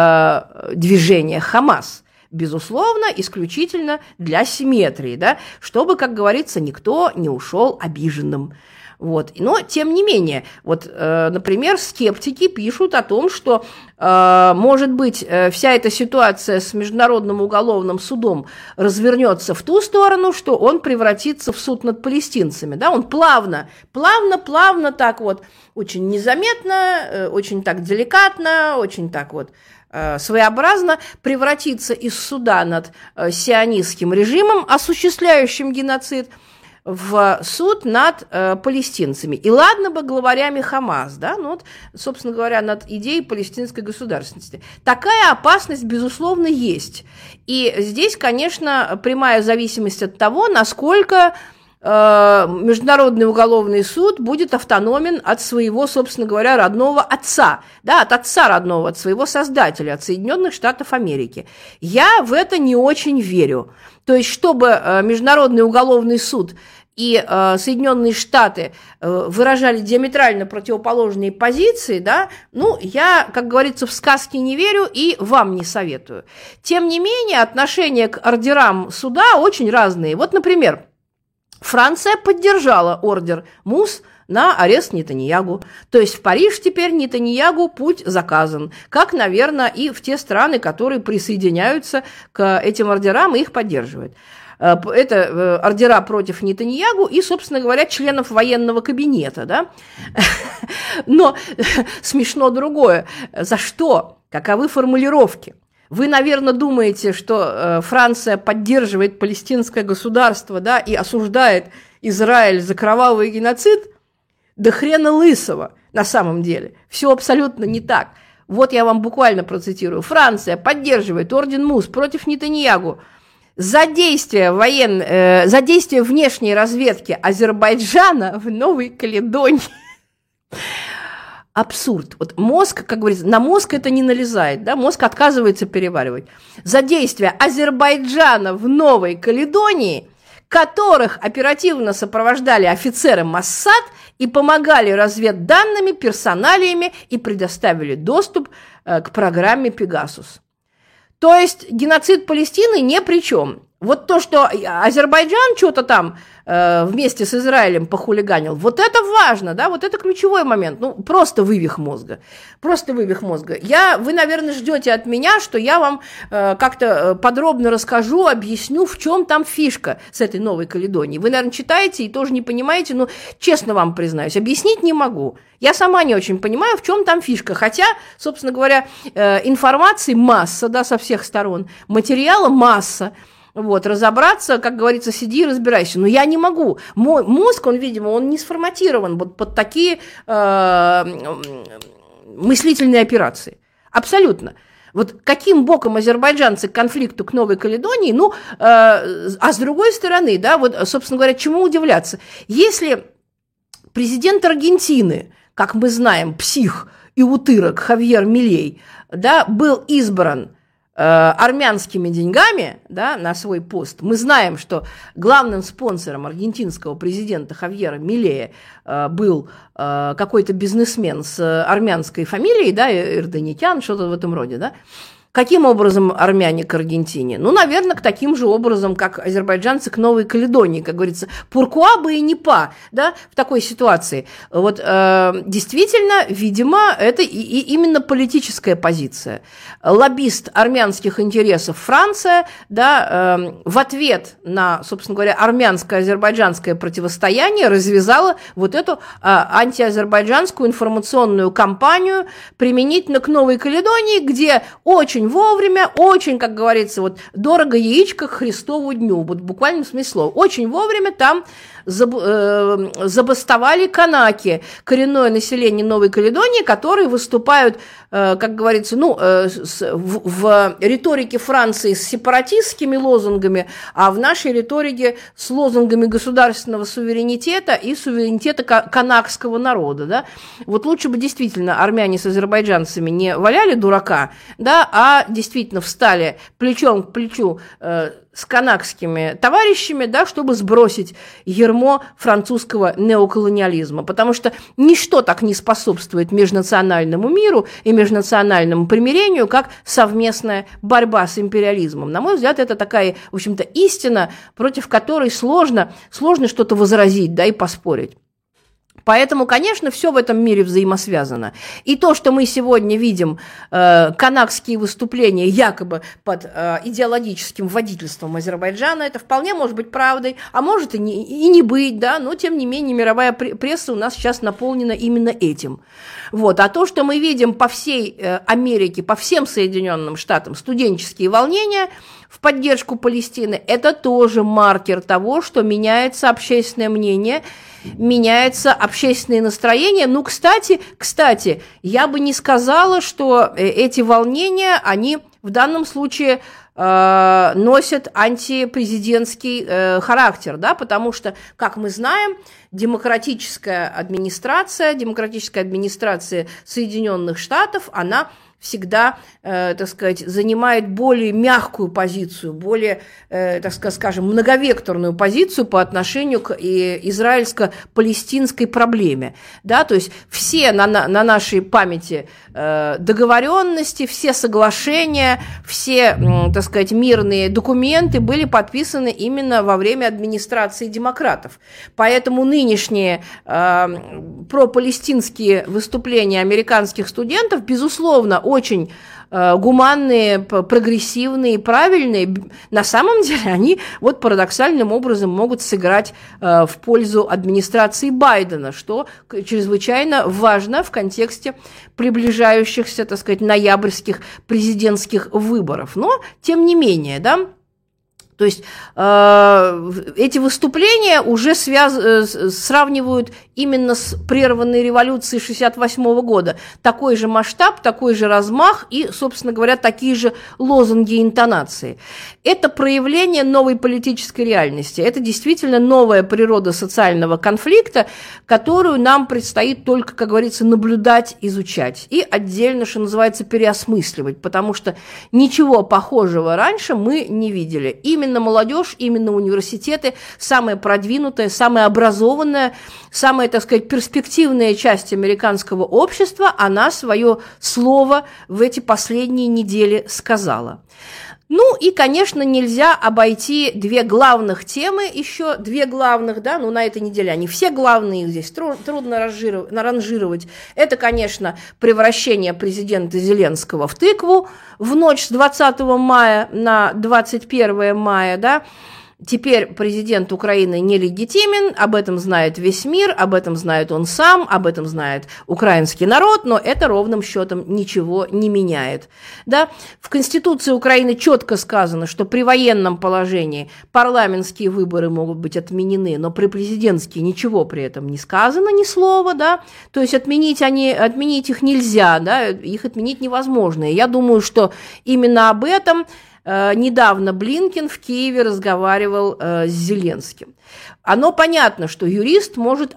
движения «Хамас». Безусловно, исключительно для симметрии, да, чтобы, как говорится, никто не ушел обиженным. Вот. Но, тем не менее, вот, например, скептики пишут о том, что, может быть, вся эта ситуация с Международным уголовным судом развернется в ту сторону, что он превратится в суд над палестинцами. Да? Он плавно так вот, очень незаметно, очень так деликатно, очень так вот своеобразно превратиться из суда над сионистским режимом, осуществляющим геноцид, в суд над палестинцами. И ладно бы главарями Хамас, да, ну вот, собственно говоря, над идеей палестинской государственности. Такая опасность, безусловно, есть. И здесь, конечно, прямая зависимость от того, насколько Международный уголовный суд будет автономен от своего, собственно говоря, родного отца, да, от отца родного, от своего создателя, от Соединенных Штатов Америки. Я в это не очень верю. То есть, чтобы Международный уголовный суд и Соединенные Штаты выражали диаметрально противоположные позиции, да, ну, я, как говорится, в сказки не верю и вам не советую. Тем не менее, отношение к ордерам суда очень разные. Вот, например, Франция поддержала ордер МУС на арест Нетаньяху. То есть в Париж теперь Нетаньяху путь заказан, как, наверное, и в те страны, которые присоединяются к этим ордерам и их поддерживают. Это ордера против Нетаньяху и, собственно говоря, членов военного кабинета. Да? Но смешно другое. За что? Каковы формулировки? Вы, наверное, думаете, что Франция поддерживает палестинское государство, да, и осуждает Израиль за кровавый геноцид? Да хрена лысого на самом деле. Все абсолютно не так. Вот я вам буквально процитирую. Франция поддерживает орден МУС против Нетаньяху за действия внешней разведки Азербайджана в Новой Каледонии. Абсурд. Вот мозг, как говорится, на мозг это не налезает, да, мозг отказывается переваривать. За действия Азербайджана в Новой Каледонии, которых оперативно сопровождали офицеры Моссад и помогали разведданными, персоналиями и предоставили доступ к программе «Пегасус». То есть геноцид Палестины ни при чем. Вот то, что Азербайджан что-то там вместе с Израилем похулиганил, вот это важно, да, вот это ключевой момент. Ну, просто вывих мозга. Просто вывих мозга. Вы, наверное, ждете от меня, что я вам как-то подробно расскажу, объясню, в чем там фишка с этой Новой Каледонией. Вы, наверное, читаете и тоже не понимаете, но честно вам признаюсь, объяснить не могу. Я сама не очень понимаю, в чем там фишка. Хотя, собственно говоря, информации масса, да, со всех сторон, материала масса. Вот, разобраться, как говорится, сиди и разбирайся. Но я не могу. Мой мозг, он, видимо, он не сформатирован вот под такие мыслительные операции. Абсолютно. Вот каким боком азербайджанцы к конфликту к Новой Каледонии, а с другой стороны, да, вот, собственно говоря, чему удивляться? Если президент Аргентины, как мы знаем, псих и утырок Хавьер Милей, да, был избран армянскими деньгами, да, на свой пост. Мы знаем, что главным спонсором аргентинского президента Хавьера Милея был какой-то бизнесмен с армянской фамилией, да, Эрдоникян, что-то в этом роде, да. Каким образом армяне к Аргентине? Ну, наверное, к таким же образом, как азербайджанцы к Новой Каледонии, как говорится, пуркуа бы и не па, да, в такой ситуации. Вот действительно, видимо, это именно политическая позиция. Лоббист армянских интересов Франция, да, в ответ на, собственно говоря, армянско-азербайджанское противостояние развязала вот эту антиазербайджанскую информационную кампанию применительно к Новой Каледонии, где очень вовремя, очень, как говорится, вот дорого яичко к Христову дню, вот в буквальном смысле слова, очень вовремя там забастовали канаки, коренное население Новой Каледонии, которые выступают, как говорится, в риторике Франции с сепаратистскими лозунгами, а в нашей риторике с лозунгами государственного суверенитета и суверенитета канакского народа. Да? Вот лучше бы действительно армяне с азербайджанцами не валяли дурака, да, а действительно встали плечом к плечу с канакскими товарищами, да, чтобы сбросить ярмо французского неоколониализма, потому что ничто так не способствует межнациональному миру и межнациональному примирению, как совместная борьба с империализмом. На мой взгляд, это такая, в общем-то, истина, против которой сложно что-то возразить, да, и поспорить. Поэтому, конечно, все в этом мире взаимосвязано. И то, что мы сегодня видим, канакские выступления якобы под идеологическим водительством Азербайджана, это вполне может быть правдой, а может и не быть, да, но, тем не менее, мировая пресса у нас сейчас наполнена именно этим. Вот. А то, что мы видим по всей Америке, по всем Соединенным Штатам студенческие волнения в поддержку Палестины, это тоже маркер того, что меняется общественное мнение, меняется общественное настроение. Ну, кстати, я бы не сказала, что эти волнения, они в данном случае носят антипрезидентский характер, да, потому что, как мы знаем, демократическая администрация Соединенных Штатов, она всегда, так сказать, занимает более мягкую позицию, более, так скажем, многовекторную позицию по отношению к израильско-палестинской проблеме. Да? То есть все на нашей памяти договоренности, все соглашения, все, так сказать, мирные документы были подписаны именно во время администрации демократов. Поэтому нынешние пропалестинские выступления американских студентов, безусловно, очень гуманные, прогрессивные, правильные, на самом деле они вот парадоксальным образом могут сыграть в пользу администрации Байдена, что чрезвычайно важно в контексте приближающихся, так сказать, ноябрьских президентских выборов. Но, тем не менее, да, то есть эти выступления уже сравнивают именно с прерванной революцией 1968 года. Такой же масштаб, такой же размах и, собственно говоря, такие же лозунги и интонации. Это проявление новой политической реальности. Это действительно новая природа социального конфликта, которую нам предстоит только, как говорится, наблюдать, изучать и отдельно, что называется, переосмысливать, потому что ничего похожего раньше мы не видели. Именно молодежь, именно университеты, самая продвинутая, самая образованная, самая, так сказать, перспективная часть американского общества, она свое слово в эти последние недели сказала. Ну и, конечно, нельзя обойти две главных темы, еще две главных, да, ну на этой неделе они все главные, их здесь трудно ранжировать. Это, конечно, превращение президента Зеленского в тыкву в ночь с 20 мая на 21 мая, да. Теперь президент Украины нелегитимен, об этом знает весь мир, об этом знает он сам, об этом знает украинский народ, но это ровным счетом ничего не меняет. Да? В Конституции Украины четко сказано, что при военном положении парламентские выборы могут быть отменены, но при президентские ничего при этом не сказано, ни слова. Да? То есть отменить их нельзя, да? Их отменить невозможно. И я думаю, что именно об этом недавно Блинкен в Киеве разговаривал с Зеленским. Оно понятно, что юрист может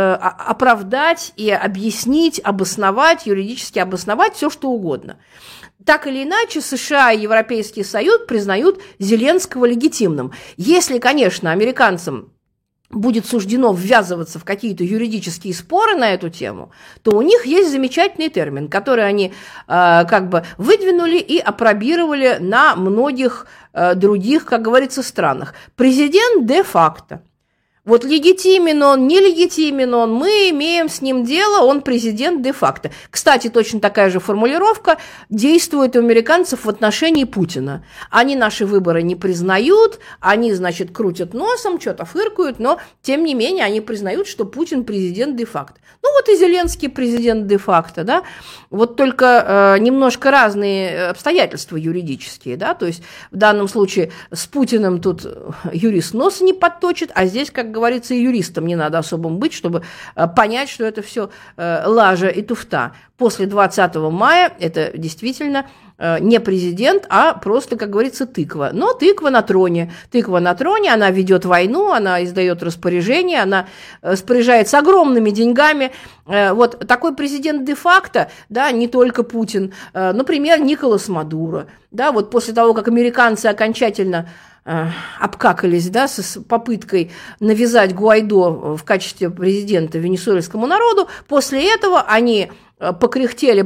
оправдать и объяснить, обосновать, юридически обосновать все, что угодно. Так или иначе, США и Европейский Союз признают Зеленского легитимным. Если, конечно, американцам будет суждено ввязываться в какие-то юридические споры на эту тему, то у них есть замечательный термин, который они как бы выдвинули и апробировали на многих других, как говорится, странах. Президент де-факто. Вот легитимен он, нелегитимен он, мы имеем с ним дело, он президент де-факто. Кстати, точно такая же формулировка действует у американцев в отношении Путина. Они наши выборы не признают, они, значит, крутят носом, что-то фыркают, но, тем не менее, они признают, что Путин президент де-факто. Ну, вот и Зеленский президент де-факто, да, вот только немножко разные обстоятельства юридические, да, то есть в данном случае с Путиным тут юрист нос не подточит, а здесь, как говорится, и юристам не надо особым быть, чтобы понять, что это все лажа и туфта. После 20 мая это действительно не президент, а просто, как говорится, тыква. Но тыква на троне. Тыква на троне, она ведет войну, она издает распоряжения, она распоряжается огромными деньгами. Вот такой президент де-факто, да, не только Путин, например, Николас Мадуро. Да, вот после того, как американцы окончательно обкакались, да, с попыткой навязать Гуайдо в качестве президента венесуэльскому народу, после этого они покряхтели,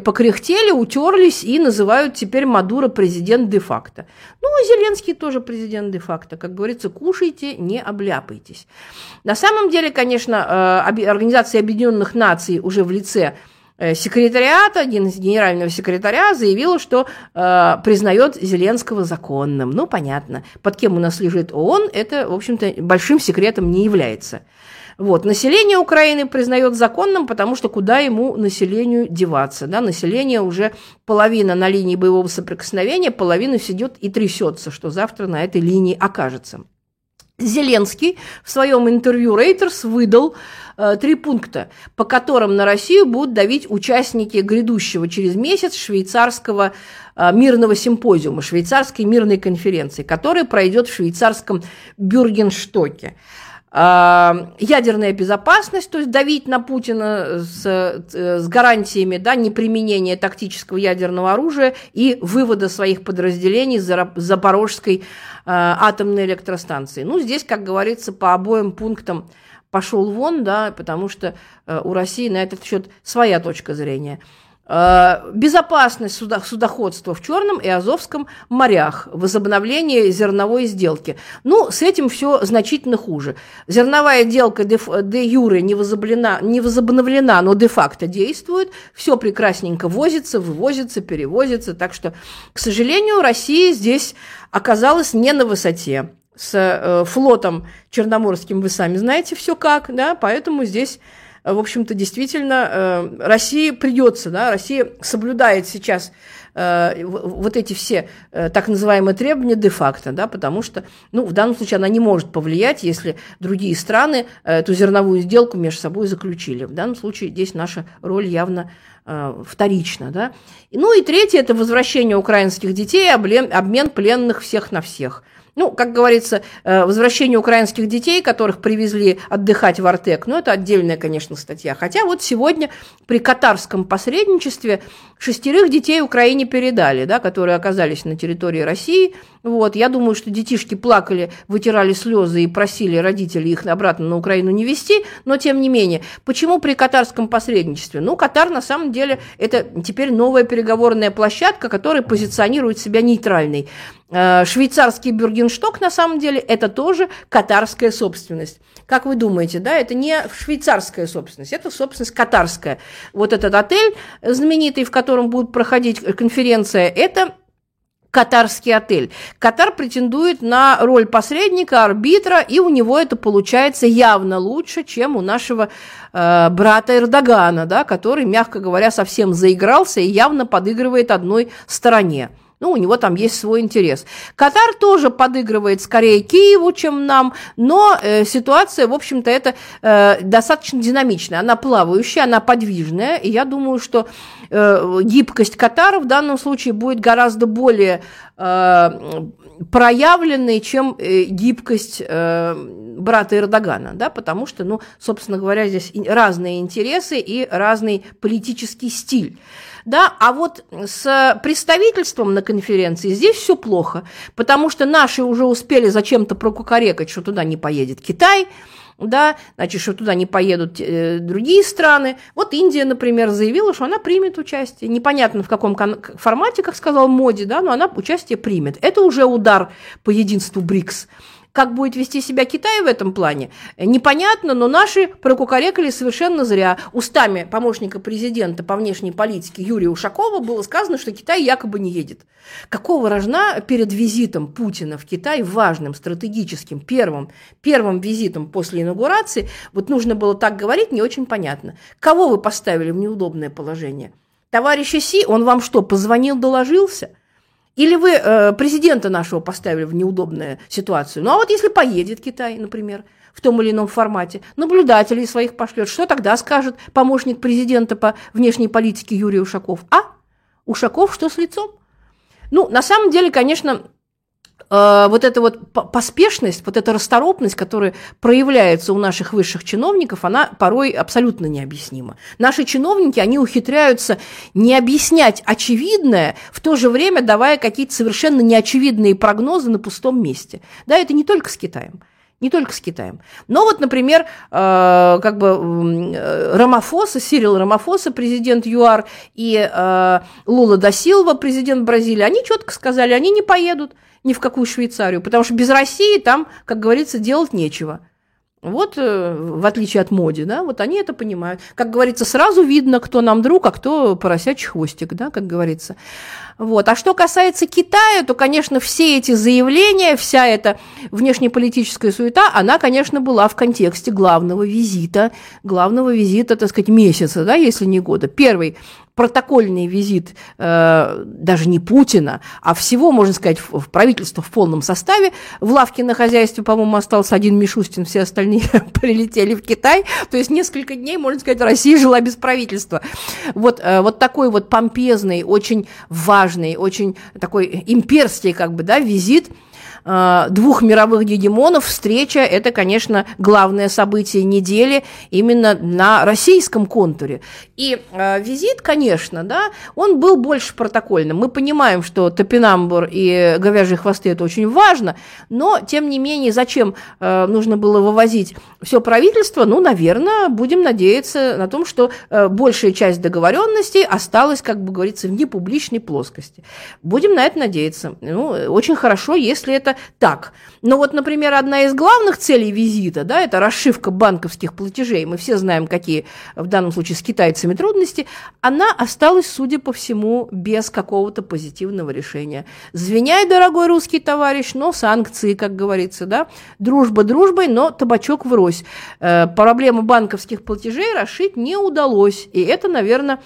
утерлись и называют теперь Мадуро президент де-факто. Ну, и Зеленский тоже президент де-факто. Как говорится, кушайте, не обляпайтесь. На самом деле, конечно, Организация Объединенных Наций уже в лице секретариата, генерального секретаря заявила, что признает Зеленского законным. Ну, понятно, под кем у нас лежит ООН, это, в общем-то, большим секретом не является. Вот. Население Украины признает законным, потому что куда ему, населению, деваться? Да? Население уже половина на линии боевого соприкосновения, половина сидит и трясется, что завтра на этой линии окажется. Зеленский в своем интервью Reuters выдал 3 пункта, по которым на Россию будут давить участники грядущего через месяц швейцарского мирного симпозиума, швейцарской мирной конференции, которая пройдет в швейцарском Бюргенстоке. Ядерная безопасность, то есть давить на Путина с гарантиями, да, неприменения тактического ядерного оружия и вывода своих подразделений с Запорожской атомной электростанции. Ну, здесь, как говорится, по обоим пунктам пошел вон, да, потому что у России на этот счет своя точка зрения. Безопасность судоходства в Черном и Азовском морях, возобновление зерновой сделки. Ну, с этим все значительно хуже. Зерновая сделка де юре не возобновлена, но де-факто действует. Все прекрасненько возится, вывозится, перевозится. Так что, к сожалению, Россия здесь оказалась не на высоте. С флотом черноморским вы сами знаете все как, да, поэтому здесь... В общем-то, действительно, России придется, да, Россия соблюдает сейчас вот эти все так называемые требования де-факто, да, потому что, ну, в данном случае она не может повлиять, если другие страны эту зерновую сделку между собой заключили. В данном случае здесь наша роль явно вторична, да. Ну и третье – это возвращение украинских детей, обмен пленных всех на всех. Ну, как говорится, возвращение украинских детей, которых привезли отдыхать в Артек, ну, это отдельная, конечно, статья. Хотя вот сегодня при катарском посредничестве 6 детей Украине передали, да, которые оказались на территории России. Вот, я думаю, что детишки плакали, вытирали слезы и просили родителей их обратно на Украину не везти, но тем не менее. Почему при катарском посредничестве? Ну, Катар, на самом деле, это теперь новая переговорная площадка, которая позиционирует себя нейтральной. швейцарский Бюргеншток, на самом деле, это тоже катарская собственность. Как вы думаете, да, это не швейцарская собственность, это собственность катарская. Вот этот отель знаменитый, в котором будет проходить конференция, это катарский отель. Катар претендует на роль посредника, арбитра, и у него это получается явно лучше, чем у нашего брата Эрдогана, да, который, мягко говоря, совсем заигрался и явно подыгрывает одной стороне. Ну, у него там есть свой интерес. Катар тоже подыгрывает скорее Киеву, чем нам, но ситуация, в общем-то, это достаточно динамичная. Она плавающая, она подвижная, и я думаю, что гибкость Катара в данном случае будет гораздо более проявленной, чем гибкость брата Эрдогана, да, потому что, ну, собственно говоря, здесь разные интересы и разный политический стиль. Да, а вот с представительством на конференции здесь все плохо, потому что наши уже успели зачем-то прокукарекать, что туда не поедет Китай, да, значит, что туда не поедут другие страны. Вот Индия, например, заявила, что она примет участие. Непонятно в каком формате, как сказал Моди, да, но она участие примет. Это уже удар по единству БРИКС. Как будет вести себя Китай в этом плане, непонятно, но наши прокукарекали совершенно зря. Устами помощника президента по внешней политике Юрия Ушакова было сказано, что Китай якобы не едет. Какого рожна перед визитом Путина в Китай, важным, стратегическим, первым визитом после инаугурации, вот нужно было так говорить, не очень понятно. Кого вы поставили в неудобное положение? Товарища Си, он вам что, позвонил, доложился? Или вы президента нашего поставили в неудобную ситуацию? Ну, а вот если поедет Китай, например, в том или ином формате, наблюдателей своих пошлет, что тогда скажет помощник президента по внешней политике Юрий Ушаков? А? Ушаков что с лицом? Ну, на самом деле, конечно, вот эта вот поспешность, вот эта расторопность, которая проявляется у наших высших чиновников, она порой абсолютно необъяснима. Наши чиновники, они ухитряются не объяснять очевидное, в то же время давая какие-то совершенно неочевидные прогнозы на пустом месте. Да, это не только с Китаем. Не только с Китаем. Но вот, например, Рамафоса, Сирил Рамафоса, президент ЮАР, и Лула да Силва, президент Бразилии, они четко сказали, они не поедут ни в какую Швейцарию, потому что без России там, как говорится, делать нечего. Вот, в отличие от Моди, да, вот они это понимают. Как говорится, сразу видно, кто нам друг, а кто поросячий хвостик, да, как говорится. Вот. А что касается Китая, то, конечно, все эти заявления, вся эта внешнеполитическая суета, она, конечно, была в контексте главного визита, так сказать, месяца, да, если не года. Первый протокольный визит даже не Путина, а всего, можно сказать, в правительство в полном составе. В лавке на хозяйстве, по-моему, остался один Мишустин, все остальные прилетели в Китай. То есть несколько дней, можно сказать, Россия жила без правительства. Вот такой вот помпезный, очень важный, очень такой имперский, как бы, да, визит двух мировых гегемонов, встреча, это, конечно, главное событие недели именно на российском контуре. И визит, конечно, да, он был больше протокольным. Мы понимаем, что топинамбур и говяжьи хвосты – это очень важно, но, тем не менее, зачем нужно было вывозить все правительство? Ну, наверное, будем надеяться на том, что большая часть договоренностей осталась, как бы говорится, в непубличной плоскости. Будем на это надеяться. Ну, очень хорошо, если это так. Но вот, например, одна из главных целей визита, да, это расшивка банковских платежей, мы все знаем, какие в данном случае с китайцами трудности, она осталась, судя по всему, без какого-то позитивного решения. Звеняй, дорогой русский товарищ, но санкции, как говорится, да, дружба дружбой, но табачок врозь. Проблему банковских платежей расшить не удалось, и это, наверное,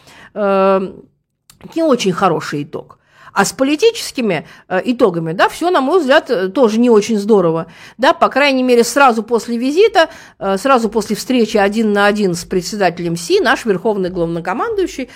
не очень хороший итог. А с политическими итогами, да, все, на мой взгляд, тоже не очень здорово. Да, по крайней мере, сразу после визита, сразу после встречи 1 на 1 с председателем Си, наш верховный главнокомандующий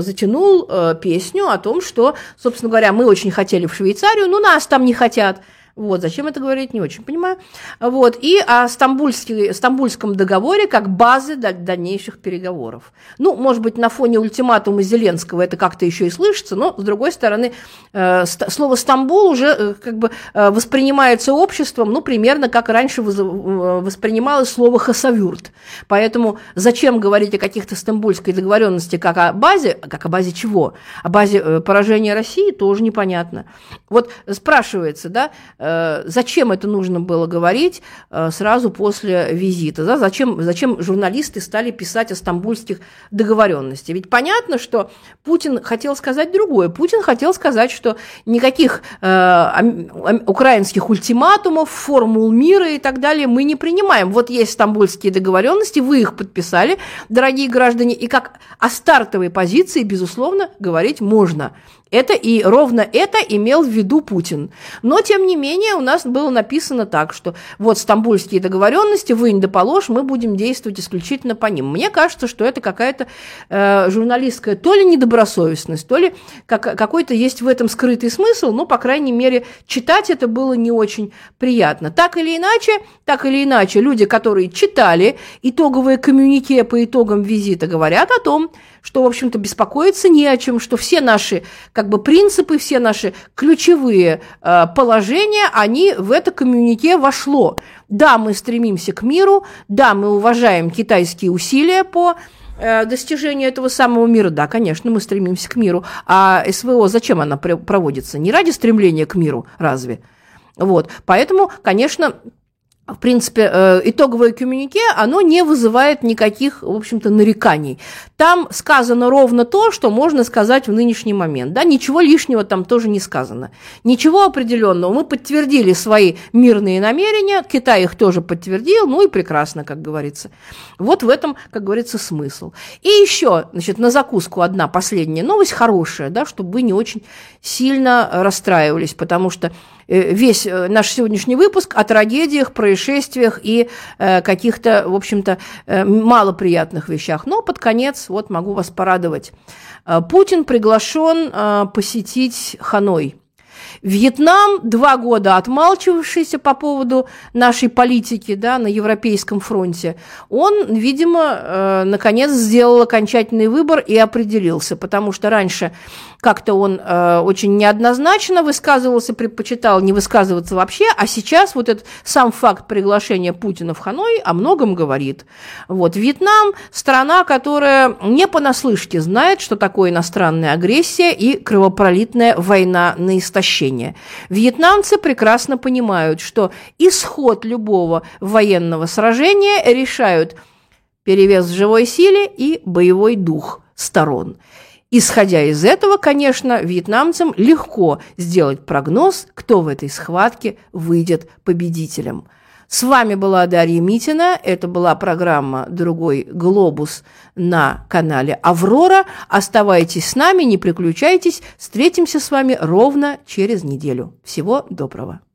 затянул песню о том, что, собственно говоря, мы очень хотели в Швейцарию, но нас там не хотят. Вот, зачем это говорить, не очень понимаю. Вот, и о Стамбульском договоре как базы для дальнейших переговоров. Ну, может быть, на фоне ультиматума Зеленского это как-то еще и слышится, но, с другой стороны, слово «Стамбул» уже как бы воспринимается обществом, ну, примерно как раньше воспринималось слово «хасавюрт». Поэтому зачем говорить о каких-то стамбульской договоренности как о базе чего? О базе поражения России тоже непонятно. Вот спрашивается, да, зачем это нужно было говорить сразу после визита? Да? Зачем журналисты стали писать о стамбульских договоренностях? Ведь понятно, что Путин хотел сказать другое. Путин хотел сказать, что никаких украинских ультиматумов, формул мира и так далее мы не принимаем. Вот есть стамбульские договоренности, вы их подписали, дорогие граждане, и как о стартовой позиции, безусловно, говорить можно. Ровно это имел в виду Путин. Но, тем не менее, у нас было написано так, что вот стамбульские договоренности, вынь да положь, мы будем действовать исключительно по ним. Мне кажется, что это какая-то журналистская то ли недобросовестность, то ли какой-то есть в этом скрытый смысл, но, по крайней мере, читать это было не очень приятно. Так или иначе, люди, которые читали итоговое коммюнике по итогам визита, говорят о том, что, в общем-то, беспокоиться не о чем, что все наши как бы принципы, все наши ключевые положения, они в это коммюнике вошло. Да, мы стремимся к миру, да, мы уважаем китайские усилия по достижению этого самого мира. Да, конечно, мы стремимся к миру. А СВО зачем она проводится? Не ради стремления к миру, разве? Вот, поэтому, конечно, в принципе, итоговое коммюнике, оно не вызывает никаких, в общем-то, нареканий. Там сказано ровно то, что можно сказать в нынешний момент. Да? Ничего лишнего там тоже не сказано. Ничего определенного. Мы подтвердили свои мирные намерения, Китай их тоже подтвердил, ну и прекрасно, как говорится. Вот в этом, как говорится, смысл. И еще, значит, на закуску одна последняя новость, хорошая, да, чтобы вы не очень сильно расстраивались, потому что весь наш сегодняшний выпуск о трагедиях, происшествиях и каких-то, в общем-то, малоприятных вещах. Но под конец вот могу вас порадовать. Путин приглашен посетить Ханой. Вьетнам, 2 года отмалчивавшийся по поводу нашей политики, да, на Европейском фронте, он, видимо, наконец сделал окончательный выбор и определился, потому что раньше как-то он очень неоднозначно высказывался, предпочитал не высказываться вообще, а сейчас вот этот сам факт приглашения Путина в Ханой о многом говорит. Вот, Вьетнам – страна, которая не понаслышке знает, что такое иностранная агрессия и кровопролитная война на истощение. Вьетнамцы прекрасно понимают, что исход любого военного сражения решают перевес в живой силе и боевой дух сторон. Исходя из этого, конечно, вьетнамцам легко сделать прогноз, кто в этой схватке выйдет победителем. С вами была Дарья Митина, это была программа «Другой глобус» на канале «Аврора». Оставайтесь с нами, не переключайтесь, встретимся с вами ровно через неделю. Всего доброго.